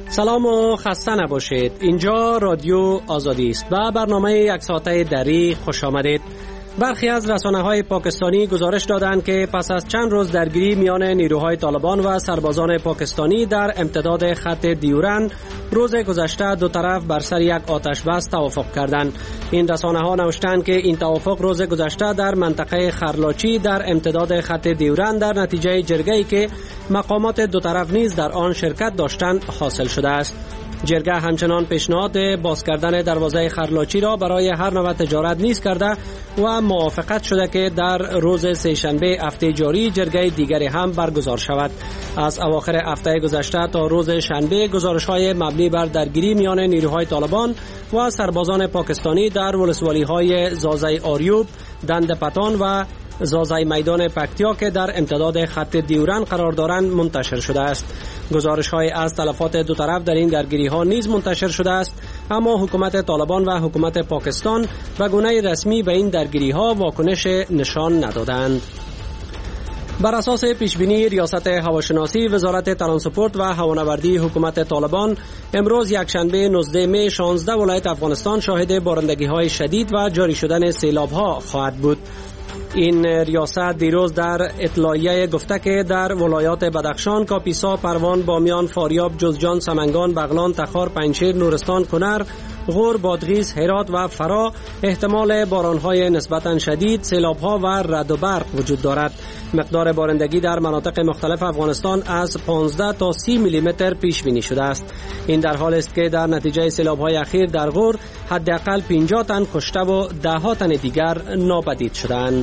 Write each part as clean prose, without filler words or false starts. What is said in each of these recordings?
سلام و خسته نباشید. اینجا رادیو آزادی است و برنامه یک ساعته دری خوش آمدید. برخی از رسانه‌های پاکستانی گزارش دادند که پس از چند روز درگیری میان نیروهای طالبان و سربازان پاکستانی در امتداد خط دیورند روز گذشته دو طرف بر سر یک آتش بس توافق کردند. این رسانه‌ها نوشتند که این توافق روز گذشته در منطقه خرلاچی در امتداد خط دیورند در نتیجه جرگه‌ای که مقامات دو طرف نیز در آن شرکت داشتند حاصل شده است. جرگه همچنان پیشنهاد باز کردن دروازه خرلاچی را برای هر نوع تجارت نیز کرده و موافقت شده که در روز سه‌شنبه هفته جاری جرگه دیگری هم برگزار شود. از اواخر هفته گذشته تا روز شنبه گزارش‌های مبنی بر درگیری میان نیروهای طالبان و سربازان پاکستانی در ولسوالی‌های زازای آریوب، دند پتان و زازای میدان پکتیا که در امتداد خط دیورند قرار دارند منتشر شده است. گزارش‌های از تلفات دو طرف در این درگیری‌ها نیز منتشر شده است، اما حکومت طالبان و حکومت پاکستان به گونه رسمی به این درگیری‌ها واکنش نشان ندادند. بر اساس پیشبینی ریاست هواشناسی وزارت ترانسپورت و هوانوردی حکومت طالبان امروز یکشنبه 19 می 16 ولایت افغانستان شاهد بارندگی‌های شدید و جاری شدن سیلاب‌ها خواهد بود. این ریاست دیروز در اطلاعیه گفته که در ولایات بدخشان، کاپیسا، پروان، بامیان، فاریاب، جوزجان، سمنگان، بغلان، تخار، پنجشیر، نورستان، کنر، غور، بادغیس، هرات و فرا احتمال بارانهای نسبتاً شدید، سیلاب‌ها و رعد و برق وجود دارد. مقدار بارندگی در مناطق مختلف افغانستان از 15 تا 30 میلیمتر پیش بینی شده است. این در حالی است که در نتیجه سیلاب‌های اخیر در غور حداقل 50 تن کشته و 10 تن دیگر ناپدید شدند.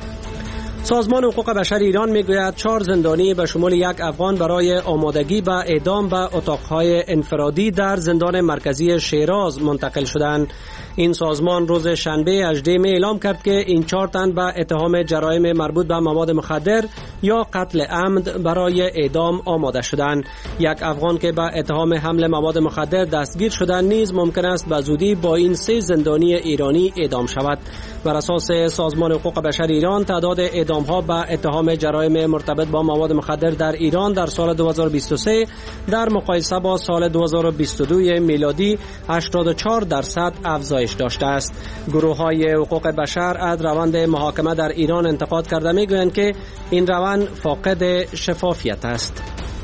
سازمان حقوق بشر ایران میگوید 4 زندانی به شمول یک افغان برای آمادگی به اعدام به اتاقهای انفرادی در زندان مرکزی شیراز منتقل شدند. این سازمان روز شنبه 18 می اعلام کرد که این 4 تن به اتهام جرایم مربوط به مواد مخدر یا قتل عمد برای اعدام آماده شدند. یک افغان که به اتهام حمل مواد مخدر دستگیر شدند نیز ممکن است به زودی با این 3 زندانی ایرانی اعدام شود. بر اساس سازمان حقوق بشر ایران تعداد اعدام‌ها به اتهام جرایم مرتبط با مواد مخدر در ایران در سال 2023 در مقایسه با سال 2022 میلادی 84% افزایش داشته است. گروه‌های حقوق بشر از روند محاکمه در ایران انتقاد کرده می‌گویند که این روند فاقد شفافیت است.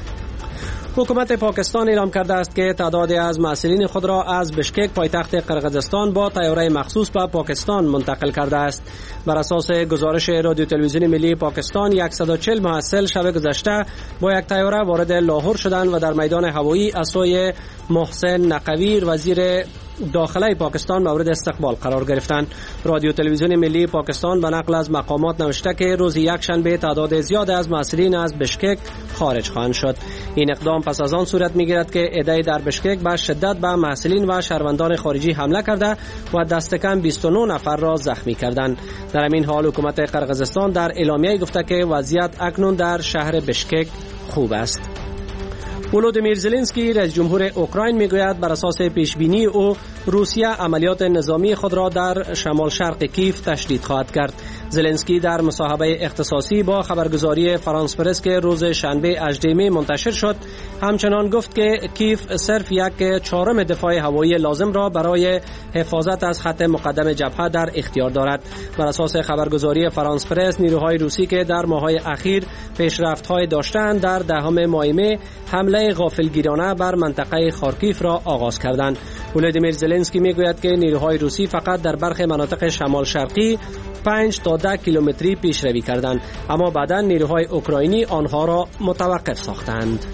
حکومت پاکستان اعلام کرده است که تعدادی از مسئولین خود را از بشکک پایتخت قرقیزستان با طیاره مخصوص به پاکستان منتقل کرده است. بر اساس گزارش رادیو تلویزیون ملی پاکستان 140 محصل شب گذشته با یک طیاره وارد لاهور شدند و در میدان هوایی از سوی محسن نقوی وزیر داخله پاکستان مورد استقبال قرار گرفتند. رادیو تلویزیون ملی پاکستان به نقل از مقامات نوشته که روز یکشنبه تعداد زیاد از مسئولین از بشکک خارج خواهند شد. این اقدام پس از آن صورت میگیرد که عده‌ای در بشکک به شدت به مسئولین و شهروندان خارجی حمله کرده و دست کم 29 نفر را زخمی کردند. در همین حال حکومت قرقیزستان در اعلامیه گفته که وضعیت اکنون در شهر بشکک خوب است. ولودیمیر زلنسکی رئیس جمهور اوکراین میگوید بر اساس پیشبینی او روسیه عملیات نظامی خود را در شمال شرق کیف تشدید خواهد کرد. زلنسکی در مصاحبه اختصاصی با خبرگزاری فرانس پرس که روز شنبه 18 می منتشر شد همچنان گفت که کیف صرف 1/4 دفاع هوایی لازم را برای حفاظت از خط مقدم جبهه در اختیار دارد. بر اساس خبرگزاری فرانس پرس نیروهای روسی که در ماه‌های اخیر پیشرفت‌های داشتند در 10 ماه می حمله غافلگیرانه بر منطقه خارکیف را آغاز کردند. ولودیمیر زلنسکی میگوید که نیروهای روسی فقط در برخی مناطق شمال شرقی 5 تا 10 کیلومتری پیشروی کردند، اما بعداً نیروهای اوکراینی آنها را متوقف ساختند.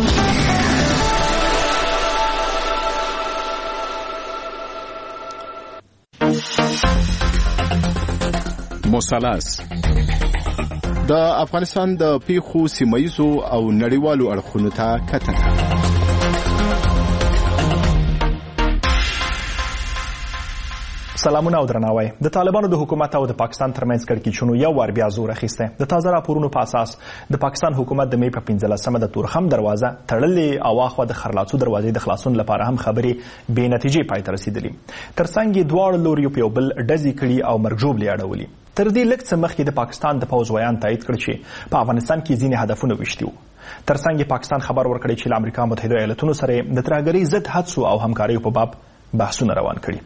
مثلث د افغانستان د پیښو سیمه‌ییزو او نړیوالو اړخونو ته کتنه. سلامونه او درناوی. د طالبانو د حکومت او د پاکستان ترمنځ کړکېچونو یو وار بیا زور اخیسته. د تازه راپورونو په اساس د پاکستان حکومت د می په 15مه د تورخم دروازه تړلې او اخوا د خرلاڅو دروازې د خلاصون لپاره هم خبرې بې نتیجې پای ته رسیدلې. ترڅنګ دواړو لوريو په یو بل ډزې کړي او مرګ ژوبلې اړولې. تر دې لږ څه مخکې د پاکستان د پوځ ویان تایید کړ چې په افغانستان کې ځینې هدفونه ویشتي وو. ترڅنګ پاکستان خبر ورکړی چې له امریکا متحده ایالاتونو سره د ترهګرۍ ضد هڅو او همکاریو په باب بحثونه روان کړي.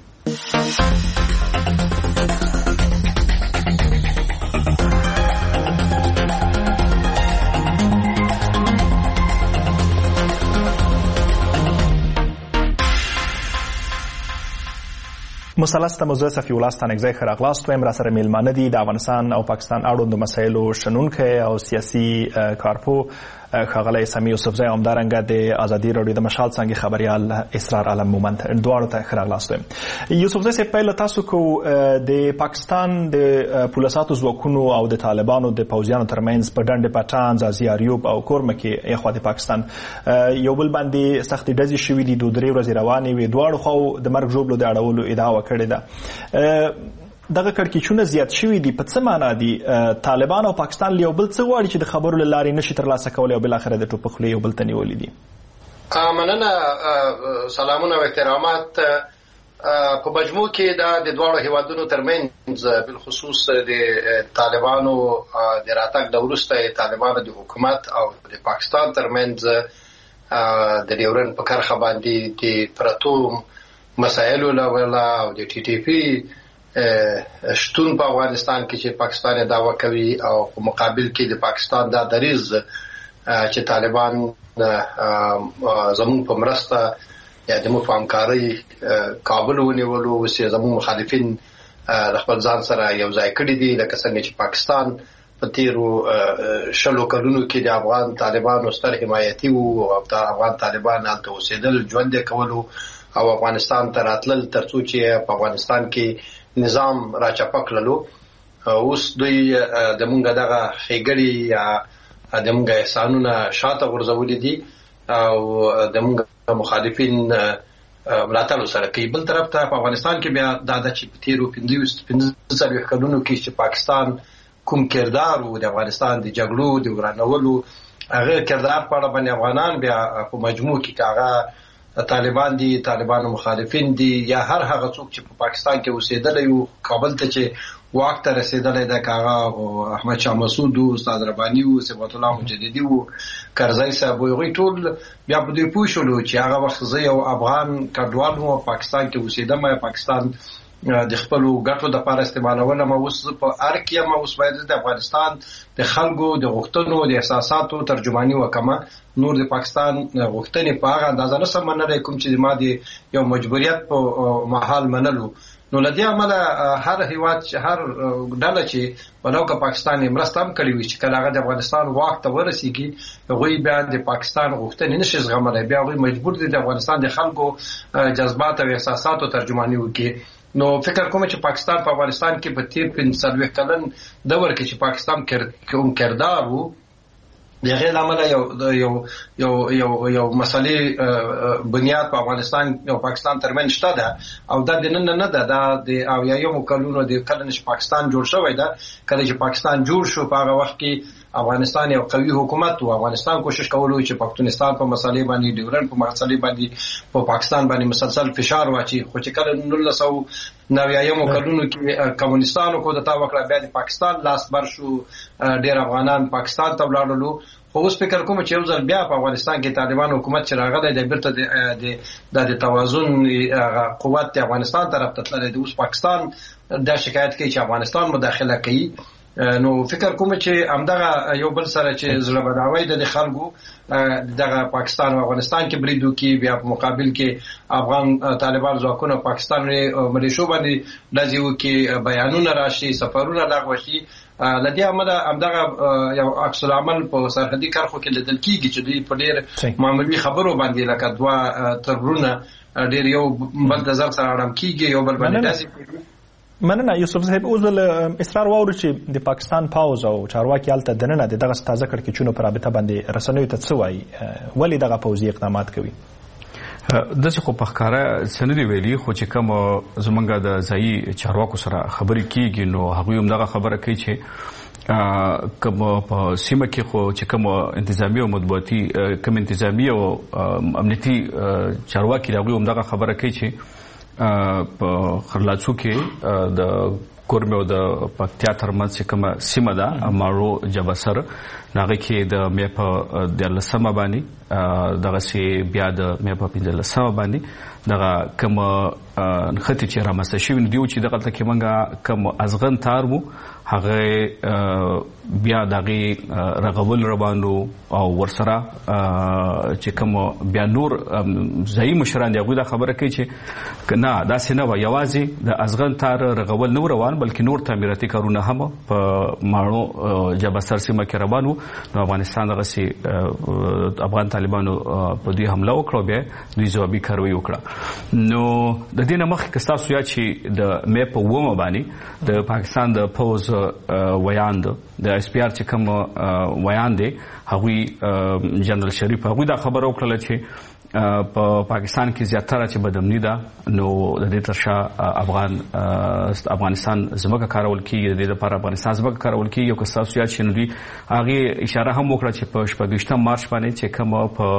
مثلث ته موضوع صفي الله ستانکزی ښه راغلاست. وایم راسره میلمانه دي د افغانستان او پاکستان اړوندو مسایلو شنونکی او سیاسي کارپو ښاغلی سمیع یوسفزی، همدارنګه د ازادي راډیو د مشال څانګې خبریال اسرار عالم مومند، دواړو ته ښه راغلاست وایم. یوسفزی صاحب، پیل له تاسو کوو. د پاکستان د پولساتو ځواکونو او د طالبانو د پوځیانو ترمنځ په ډنډ پټان، ځاځي اریوب او کورمه کې یخوا د پاکستان یو بل باندې سختې ډزې شوي دي، 2-3 ورځې روانې وې. دواړو خواو د مرګ ژوبلو د اړولو ادعا کړې ده. دغه کړکېچونه زیات شوي دي. په څه معنا دي؟ طالبان او پاکستان یو بل څه غواړي چې د خبرو له لارې نشي ترلاسه کولی او بالاخره د ټوپک خولې یو بل ته نیولي دي؟ مننه، سلامونه او احترامات. په مجموع کې د دواړو هیوادونو ترمنځ بالخصوص د طالبانو د راتګ د وروسته طالبانو د حکومت او د پاکستان ترمنځ د ډیورن په کرښه باندې د پرتو مسایلو لولا او د ټي ټي پی شتون په افغانستان کې چې پاکستان دعوا کوي او په مقابل کې د پاکستان دا دریځ چې طالبان زموږ په مرسته یا د موږ په همکارۍ کابل ونیولو، اوس یې زموږ مخالفین خپل ځان سره یو ځای کړي دي، لکه څنګه چې پاکستان په تیرو 20 کلونو کې د افغان طالبانو ستر حمایتي وو او د افغان طالبان هلته اوسېدل، ژوند یې کولو او افغانستان ته راتلل ترڅو چې په افغانستان کې نظام راچپه کړلو. اوس دوی د مونږ دغه ښېګړې یا د مونږ احسانونه شاته غورځولي دي او د مونږ مخالفین ملاتړ سره کوي. بل طرف ته په افغانستان کې بیا دا د چې په تیرو 15 کلونو کې چې پاکستان کوم کردار وو د افغانستان د جګړو د ورانولو، هغه کردار په اړه باندې افغانان بیا په مجموع کې هغه طالبان دي، طالبانو مخالفین دي، یا هر هغه څوک چې په پاکستان کې اوسېدلی وو، کابل ته چې واک ته رسېدلی دی، که هغه احمد شاه مسعود وو، استاد رباني وو، صفت الله مجددي وو، کرزی صاحب وو، هغوی ټول بیا په دوی پوه شولو چې هغه وخت زه یو افغان کډوال وم، پاکستان کې اوسېدم، پاکستان د خپلو ګټو دپاره استعمالولم، اوس زه په ارګ یم، اوس باید د افغانستان د خلکو د غوښتنو د احساساتو ترجماني وکړم. نور د پاکستان غوښتنې په هغه اندازه نشم منلی کوم چې ما د یو مجبوریت په محال منلو. نو له دې امله هر هیواد هر ډله چې ولو که پاکستان یې مرسته هم کړې وي چې کله هغه د افغانستان واک ته ورسېږي، هغوی بیا د پاکستان غوښتنې نشي زغملی، بیا هغوی مجبور دي د افغانستان د خلکو جذبات او احساساتو ترجماني وکړي. نو فکر کوم چې پاکستان په افغانستان کې په تیر 45 کلن دور کې چې پاکستان کوم کردار وو، د هغې له امله یو مسلې بنیاد په افغانستان او پاکستان ترمنځ شته ده او دا د نن نه ده، دا د 80 کلونو د کله چې پاکستان جوړ شوی ده. کله چې پاکستان جوړ شو په هغه وخت کې افغانستان یو قوي حکومت و. افغانستان کوشش کولو چې پښتونستان په مسلې باندې، ډیورن په مسلې باندې په پاکستان باندې مسلسل فشار واچي، خو چې کله 1990 کلونو کې کمونستانو کو دتا وکړه، بیا د پاکستان لاس بر شو، ډیر افغانان پاکستان ته ولاړل. خو اوس فکر کوم چې یو ځل بیا په افغانستان کې طالبان حکومت چې راغلی دی، بیرته د توازن قوت د افغانستان طرف ته تللی دی. اوس پاکستان دا شکایت کوي چې افغانستان مداخله کوي. نو فکر کوم چې همدغه یو بل سره چې زړه بداوی د خلکو دغه پاکستان او افغانستان کې بریدو کې، بیا په مقابل کې افغان طالبان ځواکونه پاکستان ملیشو باندې ډزې وکړي، بیانونه راشي، سفرونه لغوه شي. له دې امله همدغه یو عکس العمل په سرحدي کرښو کې لیدل کېږي چې دوی په ډېر معمولي خبرو باندې لکه 2 تربرونه ډېر یو بل د ځان سره اړم کېږي، یو بل باندې ډزې کوي. مننه یوسف صاحب. اوس ول اصرار واورو چې د پاکستان پاوز او چارواکي هلته دننه دغه تازه کړکېچونو پر رابطه باندې رسنیو ته څه وایي؟ ولې دغه پوځي اقدامات کوي؟ داسې خو په ښکاره څه نه دي ویلي، خو چې کوم زمونږ د ځایي چارواکو سره خبرې کېږي نو هغوی هم دغه خبره کوي چې کوم په سیمه کې خو چې کوم انتظامی او مطبوعاتي کوم انتظامی او امنیتي چارواکي هغوی هم دغه خبره کوي چې په خرلاڅو کې د کورمه او د پکتیا ترمنځ کومه سیمه ده ماړو جبسر هغه کې د مې په د لسمه باندې دغه سي بیا د مې په 15 باندې دغه کوم خطي چې رامسته شوی دی چې دغه تل کې منګه کوم ازغن تار وو هغه بیا دغه رغول روانو او ورسره چې کوم بیا نور ځای مشران دی دا خبره کوي چې نه دا سینه و یوازې د ازغن تار رغول نو روان بلکې نور تعمیراتي کارونه هم په ماړو جبسر سیمه کې روانو نو افغانستان دغه سي افغان طالبانو په دې حمله وکړه بیا دوی ځوابي کاروي وکړه نو د دې نه مخکې که تاسو یا چې د مې په ومه باندې د پاکستان د پوز ویان د اس پی ار چې کوم ویان دی هغوی جنرال شریف هغوی دا خبره وکړه چې په پاکستان کې زیاتره چې بدامني ده نو د دې ترشا افغانستان زموږه کارول کیږي د دې لپاره افغانستان زموږه کارول کیږي او که تاسو یاد شئ نو دوی هغه اشاره هم وکړه چې په 28 مارچ باندې چې کوم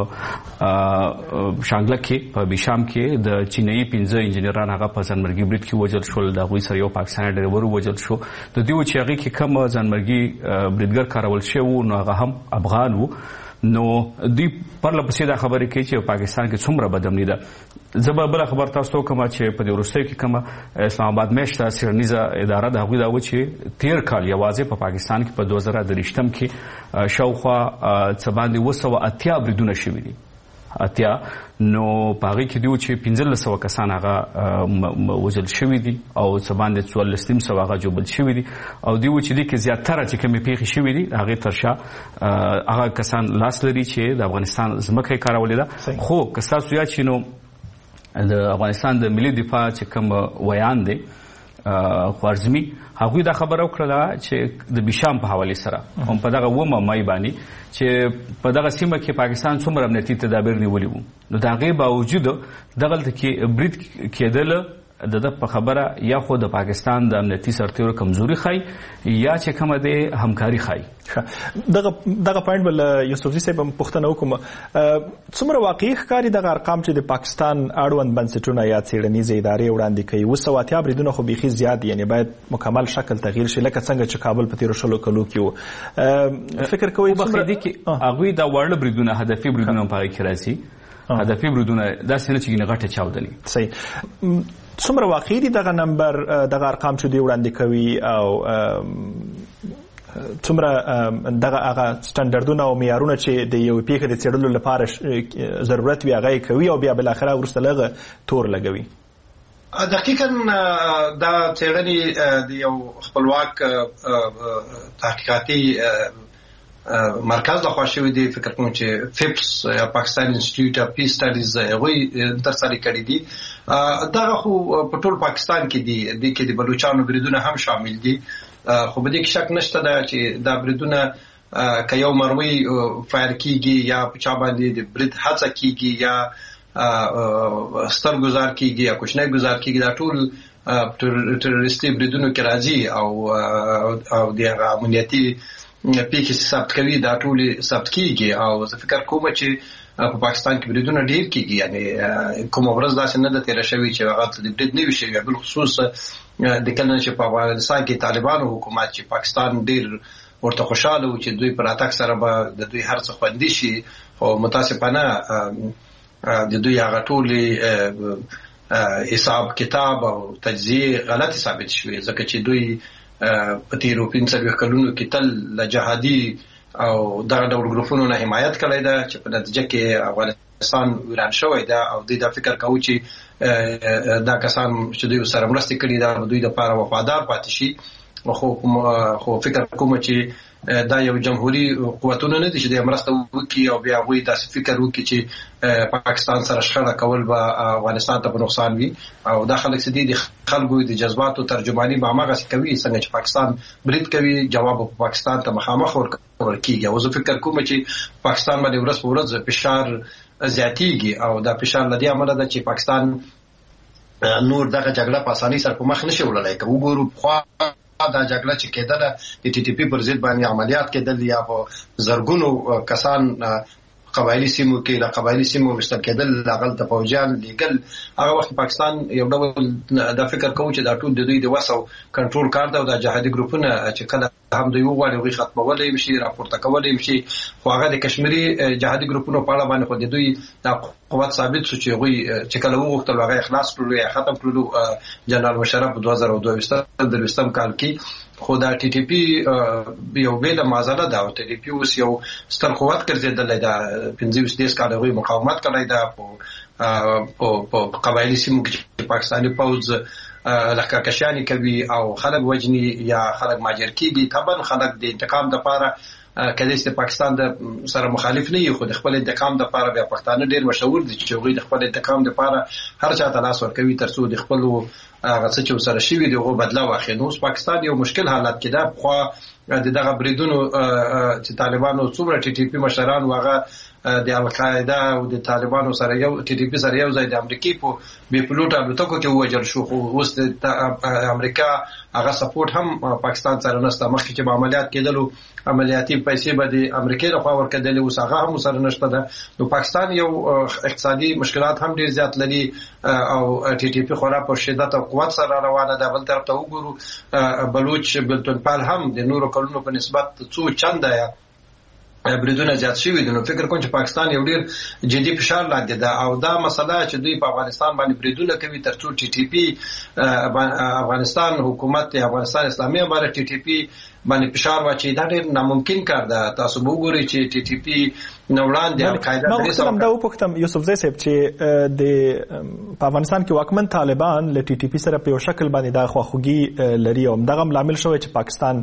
په شانګله کې په بیشام کې د چینایي 15 انجنیران هغه په ځانمرګي برید کې وژل شول د غوي سره یو پاکستاني ډرایور وژل شو د دې و چې هغه کې کوم ځانمرګي بریدګر کارول شو نو هغه هم افغان وو نو دوی پرله پسې دا خبرې کوي چې پاکستان کې څومره بدامني ده زه به بله خبر تاسو ته وکړم چې په دې وروستیو کې کومه اسلام آباد میشته څېړنیزه اداره د هغوی دا و چې تېر کال یوازې په پاکستان کې په 2023 کې شاوخوا څه باندې 280 بریدونه شوي دي اتیا نو په هغې کې دی چې 1500 کسان هغه وژل شوي دي او څه باندې 1400 هغه ژوبل شوي دي او دی چې دې کې زیاتره چې کومې پیښې شوي دي هغې تر شا هغه کسان لاس لري چې د افغانستان ځمکه یې کارولې ده خو که ستاسو یاد شي نو د افغانستان د ملي دفاع چې کوم ویان دی خوارزمي هغوی دا خبره وکړه چې د بیشام په حواله سره هم په دغه ومه مای باندې چې په دغه سیمه کې پاکستان څومره امنیتي تدابیر نیولي وو نو د هغې باوجود دغلته کې برید کېدل د په خبره یا خو د پاکستان د امنیتي سرتېرو کمزوري ښایي یا چې کومه د همکاري ښایي دغه پوینټ بل یوسفزي صاحب هم پوښتنه وکړم څومره واقعي ښکاري دغه ارقام چې د پاکستان اړوند بنسټونه یا څېړنیزې ادارې وړاندې کوي 280 بریدونه خو بیخي زیات یعنی باید مکمل شکل تغییر شي لکه څنګه چې کابل په تېرو 20 کلو کې و فکر کوئ بخیدي کې هغوی دا وړ بریدونه هدفي بریدونه په هغې کې راځي هدفي بریدونه داسې نه چې غټه چاودنې صحیح څومره واقعي دي دغه نمبر دغه ارقام چې دوی وړاندې کوي او څومره دغه هغه سټنډردونه او معیارونه چې د یو پیښې د څېړلو لپاره ضرورت وي هغه یې کوي او بیا بالاخره وروسته لږ تور لګوي دقیقاً دا څېړنې د یو خپلواک تحقیقاتي مرکز لخوا شوی دی فکر کوم چې فیپس یا پاکستان انسټیټیوټ اف پیس سټډیز هغوی ترسره کړي دي دغه خو په ټول پاکستان کې دي د کې د بلوچستان بریدونه هم شامل دي خو په دې کې شک نشته دا چې دا بریدونه که یو مروي فایر کیږي یا په چا باندې د برید هڅه کیږي یا ستر گزار کیږي یا کوچنی گزار کیږي دا ټول ټروریستي بریدونو کې راځي او د امنیتي پیښې ثبت کوي دا ټول ثبت کیږي او زه فکر کوم چې په پاکستان کې بریدونه ډیر کیږي یعنی کوم ورځ داسې نه ده تېره شوې چې هغه د برید نه وي شوی بل خصوص د کله چې په افغانستان کې طالبانو حکومت چې پاکستان ډیر ورته خوشاله و چې دوی پر اتاک سره به د دوی هر څه خوندي شي خو متاسفانه د دوی هغه ټول حساب کتاب او تجزیه غلط ثابت شوی ځکه چې دوی په تیرو 15 کلونو کې تل له جهادي او دغه ډول ګروپونو نه حمایت کړی ده چې په نتیجه کې افغانستان ویران شوی ده او دوی دا فکر کوي چې دا کسان چې دوی سره مرسته کړي ده دوی د لپاره وفادار پاتې شي خو فکر کوم چې دا یو جمهوریت قوتونه نه دي چې د مرسته وکړي او بیا وایي داسې فکر وکړي چې پاکستان سره شخړه کول به افغانستان ته په نقصان وي او دا خلک چې دي د خلکو د جذباتو ترجمانی به هماغسې کوي څنګه چې پاکستان برید کوي جواب په پاکستان ته مخامخ ورکول کېږي او زه فکر کوم چې پاکستان باندې ورځ په ورځ فشار زیاتېږي او دا فشار له دې امله ده چې پاکستان نور دغه جګړه په اسانۍ سره په مخ نشي وړلی که وګورو دا جګړه چې کېدله د ټي ټي پی پر ضد باندې عملیات کېدل یا په زرګونو کسان قبایلی سیمو کې د قبایلی سیمو مستل کېدل هغه ته فوجان لیګل هغه وخت پاکستان یو ډول د فکر کوي چې دا ټول د دوی د وسو کنټرول کار دی او د جهادي ګروپونه چې کله هم دوی وغواړي غوښتل ختمولای شي راپورته کولای شي خو هغه د کشمیری جهادي ګروپونو په اړه باندې خو د دوی د قوت ثابت شو چې غوي چې کله وغوښتل هغه اخلاص کړو یا ختم کړو جنرال مشرف 2022 کال کې خو دا ټي ټي پی یو بیل مازاله دا ټي ټي پی اوس یو ستر قوت ګرځیدل دا 25 کال غوي مقاومت کړی دا په قبایلی سیمو کې پاکستاني پوز لکهکشانی کوي او خلک وجني یا خلک ماجر کیږي طبعا خلک د انتقام د لپاره کله چې پاکستان د سره مخالف نه یو خو د خپل انتقام د لپاره بیا پښتانه ډیر مشهور دي چې غوي د خپل انتقام د لپاره هر چا ته لاس ورکوي ترڅو د خپل هغه څه چې سره شوی دی غو بدلا واخلي نو پاکستان یو مشکل حالت کې ده خو دغه بریدونو چې طالبانو څومره ټي ټي پی مشران واغه د القاعده او د طالبانو سره یو ټي ټي پی سره یو ځای د امریکای په بي پلوټ الوتکو کې وژل شو خو اوس د امریکا هغه سپورټ هم پاکستان سره نشته مخکې چې عملیات کېدلو عملیاتي پیسې به د امریکای لخوا ورکړل او هغه هم سره نشته ده نو پاکستان یو اقتصادي مشکلات هم ډیر زیات لري او ټي ټي پی خورا په شدت او قوت سره روانه ده بل طرف ته وګورو بلوچ بلتونپال هم د نورو کلونو په نسبت څو چنده بریدونه زیات شوي دي نو فکر کوم چې پاکستان یو ډیر جدي فشار لاندې ده او دا مسله چې دوی په افغانستان باندې بریدونه کوي ترڅو ټي ټي پی افغانستان حکومت افغانستان اسلامي امارت ټي ټي پی باندې فشار واچي دا ډیر ناممکن کار ده تاسو وګورئ چې ټي ټي پی نوړان د القاعده درې سره دا وپختم یوسف زئی صاحب چې د په افغانستان کې واکمن طالبان ل ټي ټي پی سره په یو شکل باندې دا خواخوږي لري او دغه عامل شوی چې پاکستان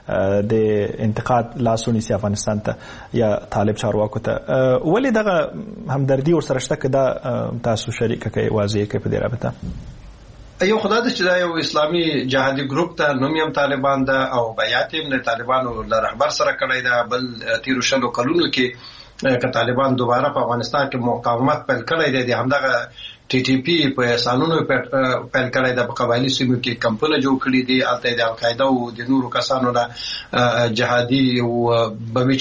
د انتقاد لاسونی سي افغانستان ته یا طالب چارواکو ته ولې دغه همدردي ور سره شته کده تاسو شریک کوي واضح کوي په دې رابطه یو خدای دې چې دا یو اسلامي جهادي ګروپ ته نوم یې طالبان ده او بیات یې د طالبانو له رهبر سره کړی ده بل 13 کلونو کې که طالبان دوباره په افغانستان کې مقاومت پیل کړی دی د همدغه ټي ټي پی په سالونو پیل کړی د قبایلی سیمو کې کمپونه جوړ کړي دي البته د القاعده او د نورو کسانو نه جهادي او بمي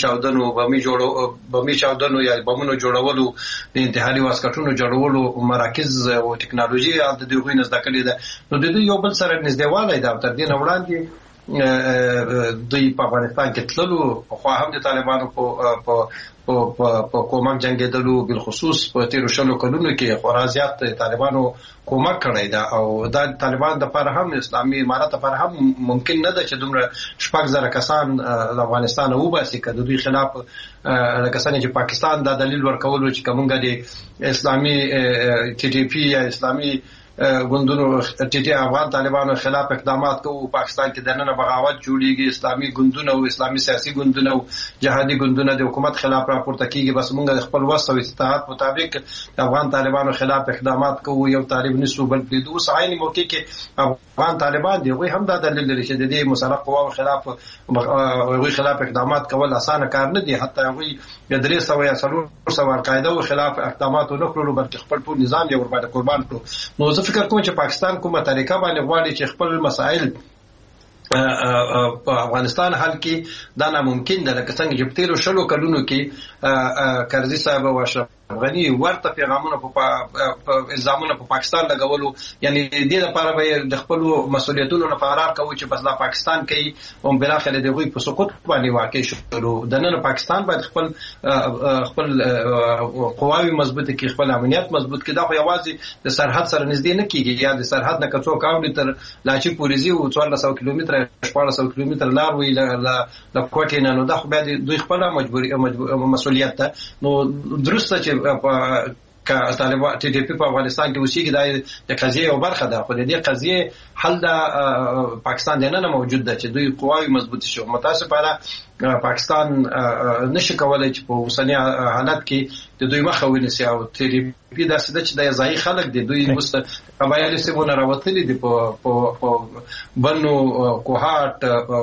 چاودنو یا بمونو جوړولو د انتحاري واسکټونو جوړولو مراکز او ټکنالوژي د دوی نه زده کړي ده نو د یو بل سره نږدېوالی ده تر دې نه وړاندې دوی په افغانستان کې تللو خو هم د طالبانو په کومک جنگیدلو بل خصوص په 13 کلونو کې خورا زیات طالبانو کومک کړی دا او د طالبان د پر هم اسلامي امارت پر هم ممکن نه ده چې دومره شپږ زره کسان د افغانستان وباسي کله دوی خلاف کسان چې پاکستان دا دلیل ورکول چې کومګه د اسلامي ټي ټي پی یا اسلامي ګوندونو ټي ټي افغان طالبانو خلاف اقدامات کوي پاکستان کې دنه بغاوت جوړیږي اسلامي ګوندونه او اسلامي سیاسي ګوندونه او جهادي ګوندونه د حکومت خلاف راپورته کیږي بس موږ خپل وسو استطاعت مطابق د افغان طالبانو خلاف اقدامات کوي یو طالب نسو بل په دوه عین موقع کې افغان طالبان دی غوي هم دا دلیل لري چې د دې مسلح قواو خلاف غوي خلاف اقدامات کول اسانه کار نه دی حتی غوي د 300 یا 400 القاعده خلاف اقدامات نه کړو بلکې خپل ټول نظام یې ورباندې قربان کړو نو فکر کوم چې پاکستان کومه طریقه باندې غواړي چې خپل مسائل په افغانستان حل کې دا ناممکن ده لکه څنګه چې 13 کلونو کې کرزي صاحب او اشرف غني ورته پیغامونه په الزامونه په پاکستان لګولو یعنی د دې لپاره به د خپل مسولیتونو نه فرار کوي چې بس لا پاکستان کوي او بل اخر د غوي په سقوط باندې واقع شو د نن پاکستان باید خپل قواوی مضبوطه کې خپل امنیت مضبوط کړي دا خو یوازې د سرحد سره نږدې نه کیږي یا د سرحد نه کڅو کاوډ تر لاچی پولیسي او 1400 کیلومتر 1400 کیلومتر لار وی ل کوټې نه نو دا خو به دوی خپل مجبوري مسولیت ده نو درسته چې که طالبان ټي ټي پی په افغانستان کې اوسېږي د قضیه یو برخه ده خو د دې قضیه حل د پاکستان نه موجود ده چې دوی قواوی مضبوط شي متاسفانه پاکستان نشي کولای چې په اوسنی حالت کې د دوی مخه ونیسي او TTP داسې ده چې د ځایي خلک د دوی وسته قبایلي سیمونه راوتلي دي په بنو کوهاټ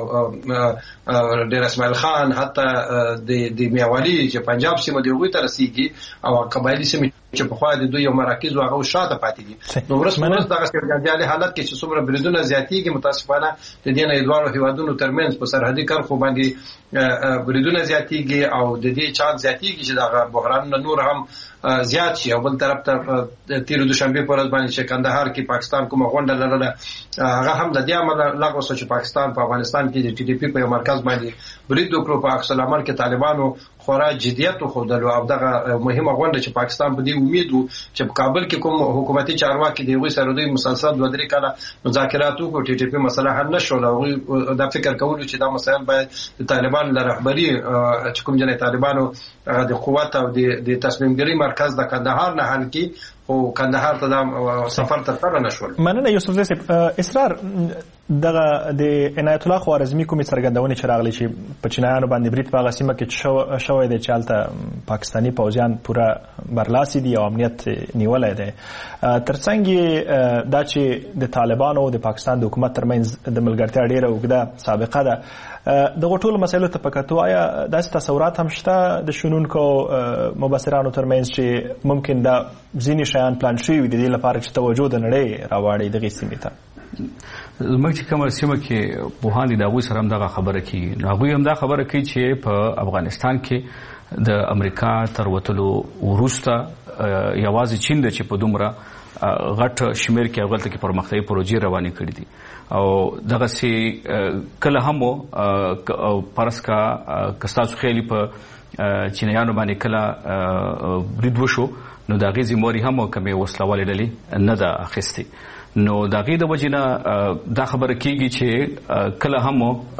ډیر اسماعیل خان حتی د میاوالی چې پنجاب سیمه دی هغوی ته رسیږي او قبایلي سیمې چې په خوا د دوی یو مراکز او هغه شاته پاتې دي. نو ورسره دغه سرګردالي حالت کې چې څومره بریدونه زیاتېږي متاسفانه د دې نه دوه هیوادونو ترمنځ په سرحدي کرښو باندې بریدونه زیاتېږي او د دې چانس زیاتېږي چې دغه بحران نور هم زیات شي. او بل طرف ته تیر دوشنبه پر ورځ باندې چې کندهار کې پاکستان کومه غونډه لرله هغه هم د دې عمل لغوه شو چې پاکستان په افغانستان کې د TTP په مرکز باندې برید وکړو. په عکس العمل کې طالبانو خورا جديت وښودل او دغه مهمه غونډه چې پاکستان په دې امید وو چې په کابل کې کوم حکومتي چارواکي دی وي سره دوی مسلسل 2-3 کاله مذاکرات وکړو TTP مسله حل نشو. او دا فکر کولو چې دا مسایل باید د طالبان له رهبری چې کوم جنې طالبانو د قوت او د تصمیم ګیری مرکز د کندهار نه حل کی او کندهار ته د سفر تر نشول. مننه یوسف زیسب. اسرار دغه د عنایت الله خوارزمي کومې څرګندونې چې راغلي چې په چینایانو باندې برید په هغه سیمه کې شوی دی چې هلته پاکستاني پوځیان پوره برلاسي دي او امنیت نیولی دی. ترڅنګ دا چې د طالبانو او د پاکستان د حکومت ترمنځ د ملګرتیا ډېره اوږده سابقه ده دغه ټولو مسایلو ته په کتو آیا داسې تصورات هم شته د شنونکو مبصرانو ترمنځ چې ممکن دا ځینې شیان پلان شوي وي د دې لپاره چې توجه د نړۍ راواړي دغې سیمې ته؟ زموږ چې کومه سیمه کې پوهان دي د هغوی سره هم دغه خبره کوي. نو هغوی هم دا خبره کوي چې په افغانستان کې د امریکا تر وتلو وروسته یوازې چین ده چې په دومره غټ شمیر کې هغلته کې پرمختیایي پروژې روانې کړي دي او دغسې کله هم فرض کا که ستاسو خیالي په چینایانو باندې کله برید وشو نو د هغې ذمواري هم کومې وسلوالې ډلې نه ده اخیستې. نو د هغې د وجې نه دا خبره کېږي چې کله هم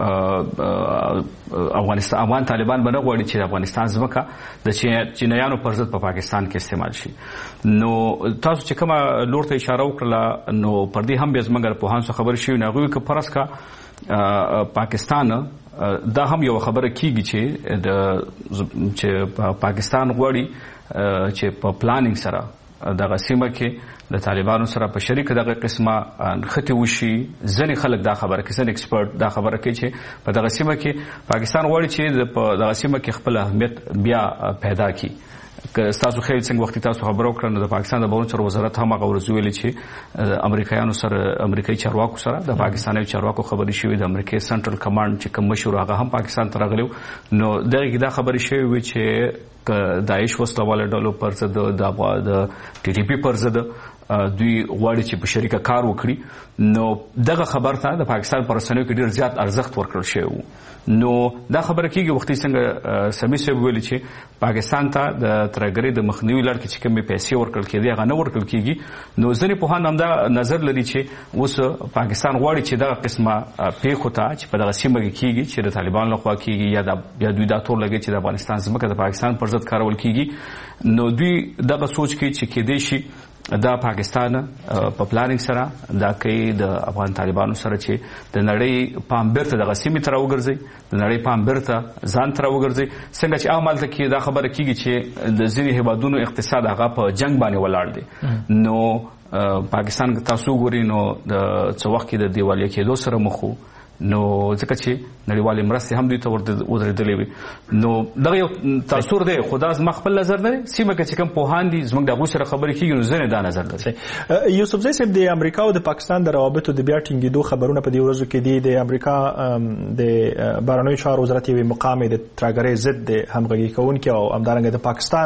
افغان طالبان به نه غواړي چې د افغانستان ځمکه د چینایانو پر ضد په پاکستان کې استعمال شي. نو تاسو چې کومه لور ته اشاره وکړله نو پر دې هم بیا زموږ له پوهانو څخه خبرې شوي. نو هغوی که فرض کا پاکستان دا هم یو خبره کېږي چې پاکستان غواړي چې په پلانینګ سره دغه سیمه کې د طالبانو سره په شریک دغه قسمه نښتې وشي. ځینې خلک دا خبره کوي، ځینې ایکسپرټ دا خبره کوي چې په دغه سیمه کې پاکستان غواړي چې په دغه سیمه کې خپل اهمیت بیا پیدا کړي. که ستاسو خیال څنګه وختي تاسو خبره وکړه نو د پاکستان د بهرنیو چارو وزارت هم هغه ورځ ویلي چې امریکایانو سره امریکایي چارواکو سره د پاکستاني چارواکو خبرې شوې د امریکای سنټرل کمانډ چې کوم مشر هغه هم پاکستان ته راغلی نو دغه دا خبرې شوې وي چې داعش وسلواله ډلو پر ضد د TTP پر ضد دوی غواړي چې په شریکه کار وکړي. نو دغه خبر ته د پاکستان پر رسنیو کې ډیر زیات ارزښت ورکړل شوی و. نو دا خبره کېږي وختي څنګه سمي صاحب ویلي چې پاکستان ته د ترهګرۍ د مخنیوي لړ کې چې کومې پیسې ورکړل کېدې هغه نه ورکړل کېږي. نو ځینې پوهان هم دا نظر لري چې اوس پاکستان غواړي چې دغه قسمه پیښو ته چې په دغه سیمه کې کېږي چې د طالبانو لخوا کېږي یا دوی دا تور لګي چې د افغانستان ځمکه د پاکستان پر ضد کارول کېږي. نو دوی دغه سوچ کوي چې کېدای شي دا پاکستان په پلانینګ سره دا کوي د افغان طالبانو سره چې د نړۍ پام بیرته دغه سیمې ته راوګرځي، د نړۍ پام بیرته ځان ته راوګرځي. څنګه چې هغلته کې دا خبره کېږي چې د ځینې هیوادونو اقتصاد هغه په جنګ باندې ولاړ دی. نو پاکستان تاسو ګورئ نو د څه وخت کې د دیوالیه کېدو سره مخ وو نو ځکه چې نړیوالې مرستې هم دوی ته ودرېدلې وي. نو دغه یو تاثیر دی خو دا زما خپل نظر نه دی. سیمه کې چې کوم پوهان دي زموږ د هغوی سره خبرې کېږي نو ځینې دا نظر لري. یوسفزی صاحب د امریکا او د پاکستان د روابطو د بیا ټینګېدو خبرونه په دې ورځو کې دي. د امریکا د بهرنیو چارو وزارت یوې مقام د ترهګرۍ ضد د همغږي کوونکي او همدارنګه د پاکستان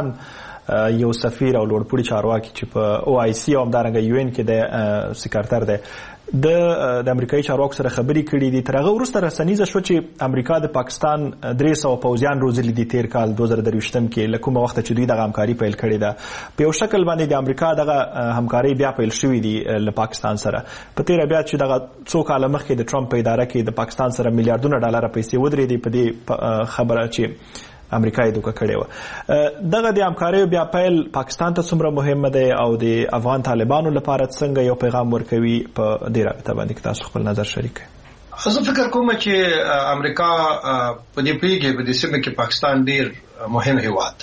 یو سفیر او لوړپوړي چارواکي چې په OIC او همدارنګه UN کې د سکرټر دی د امریکایي چارواکو سره خبرې کړې دي. تر هغه وروسته رسنیزه شوه چې امریکا د پاکستان 300 پوځیان روزلي دي تیر کال 2023 کې له کومه وخته چې دوی دغه همکاري پیل کړې ده. په یو شکل باندې د امریکا دغه همکاري بیا پیل شوې دي له پاکستان سره. په تیره بیا چې دغه څو کاله مخکې د ټرمپ په اداره کې د پاکستان سره میلیارډونه ډالر پیسې ودرېدې په دې خبره چې امریکا یې دوکه کړې وه. دغه د همکاریو بیا پیل پاکستان ته څومره مهمه دی او د افغان طالبانو لپاره څنګه یو پیغام ورکوي په دې رابطه باندې که تاسو خپل نظر شریک کړئ؟ زه فکر کوم چې امریکا په دې پیږي په دې سیمه کې پاکستان ډیر مهم هیواد ده.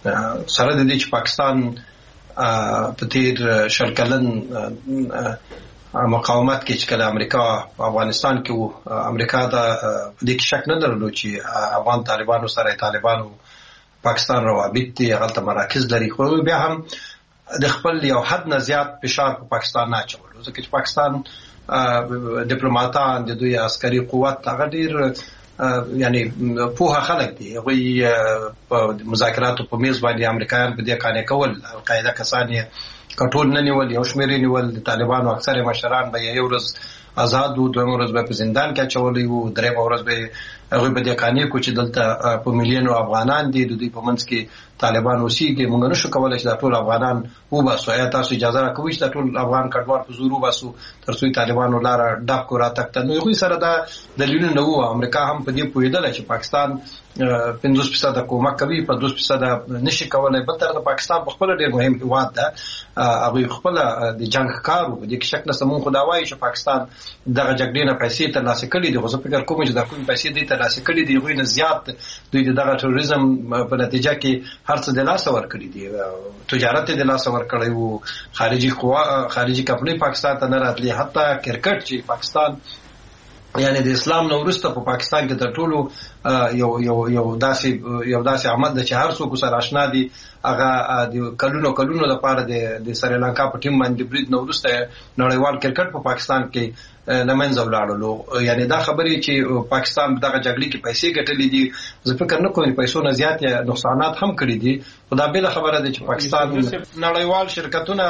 سره د دې چې پاکستان په تیر شل کلن مقاومت کې چې کله امریکا په افغانستان کې وو، امریکا دا په دې کې شک نه درلود چې افغان طالبانو سره طالبانو پاکستان روابط دي، هغه ته مراکز لري، خو بیا هم د خپل یو حد نه زیات فشار په پاکستان نه اچولو، ځکه چې پاکستان ډیپلوماټان د دوی عسکري قوت هغه ډیر یعنی پوهه خلک دي، هغوی په مذاکراتو په میز باندې امریکایان په دې قانع کول، القاعده کسان یې کټول نه نیول، یو شمېر یې نیول، د طالبانو اکثر مشران به یو ورځ آزاد وو، دویمه ورځ به په زندان کې اچولی وو، دریمه ورځ به هغوی په دې قانع کو چې دلته په میلیونو افغانان دي، د دوی په منځ کې طالبان اوسېږي، موږ نشو کولی چې دا ټول افغانان وباسو، آیا تاسو اجازه راکوئ چې دا ټول افغان کډوال په زور وباسو تر څو طالبانو لاره ډب کو راتګ ته؟ نو هغوی سره دا دلیلونه نه وو. امریکا هم په دې پوهېدله چې پاکستان 50% کومک کوي، 50% نشي کولی. بل طرف پاکستان په خپله ډېر مهم هېواد ده، هغوی خپله د جنګ ښکار وو، په دې کې شک نشته. مونږ خو دا وایو چې پاکستان دغه جګړې نه پیسې ترلاسه کړي دي، خو زه فکر کوم چې دا کومې پیسې دوی ترلاسه کړي دي هغوی نه زیات دوی د دغه ټوریزم په نتیجه کې هر څه د لاسه ورکړي دي، تجارت یې د لاسه ورکړی وو، خارجي کمپنۍ پاکستان ته نه راتلې، حتی کرکټ چې پاکستان یعنی د اسلام نه وروسته په پاکستان کې تر ټولو یو داسې عمل ده چې هر څوک سره آشنا دي، هغه د کلونو لپاره د سریلانکا په ټیم باندې برید نه وروسته نړیوال کرکټ په پاکستان کې لمنځه ولاړلو. یعنی دا خبرې چې پاکستان دغه جګړې کې پیسې ګټلې دي، زه فکر نه کوم پیسو نه زیات نقصانات هم کړي دي، خو دا بله خبره ده چې پاکستان نړیوال شرکتونه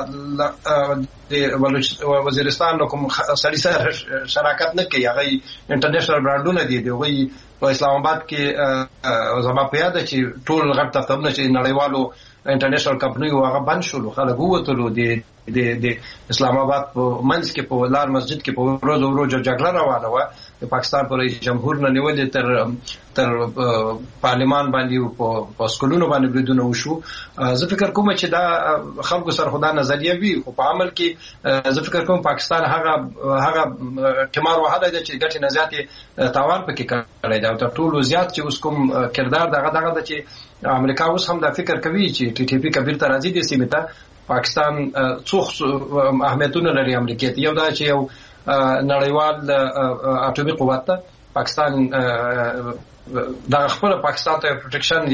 د وزیرستان له کوم سړي سره شراکت نه کوي، هغه انټرنیشنل برانډونه دي، هغوی په اسلام آباد کې زما په یاد ده چې ټول غټ دفترونه چې نړیوالو انټرنیشنل کمپنیو هغه بند شولو، خلک ووتلو، د اسلام آباد په منځ کې په لار مسجد کې په ورځ جګړه روانه وه، د پاکستان په رئیس جمهور نه نیولې تر پارلمان باندې په سکولونو باندې بریدونه وشو. زه فکر کوم چې دا خلکو سره خو دا نظریه وي، خو په عمل کې زه فکر کوم پاکستان هغه ټمار وهلی دی چې ګټې نه زیاتې تاوان پکې کړی دی، او تر ټولو زیات چې اوس کوم کردار دغه ده چې امریکا اوس هم دا فکر کوي چې ټي ټي پي کبیر ته راځي دې سیمې ته. پاکستان څو اهمیتونه لري امریکا ته، یو دا چې یو نړیوال اټومي قوت ته پاکستان دا خپل پاکستان ته پروټیکشن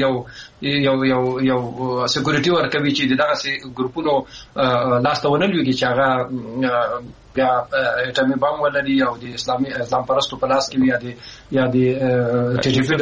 یو سکیورټي ورکوي چې دغه سي ګروپونو لاسته ونه لويږي چې هغه بیا اټومي بم ولري او د اسلام پرستو په لاس کې وي یا د ټي ټي پي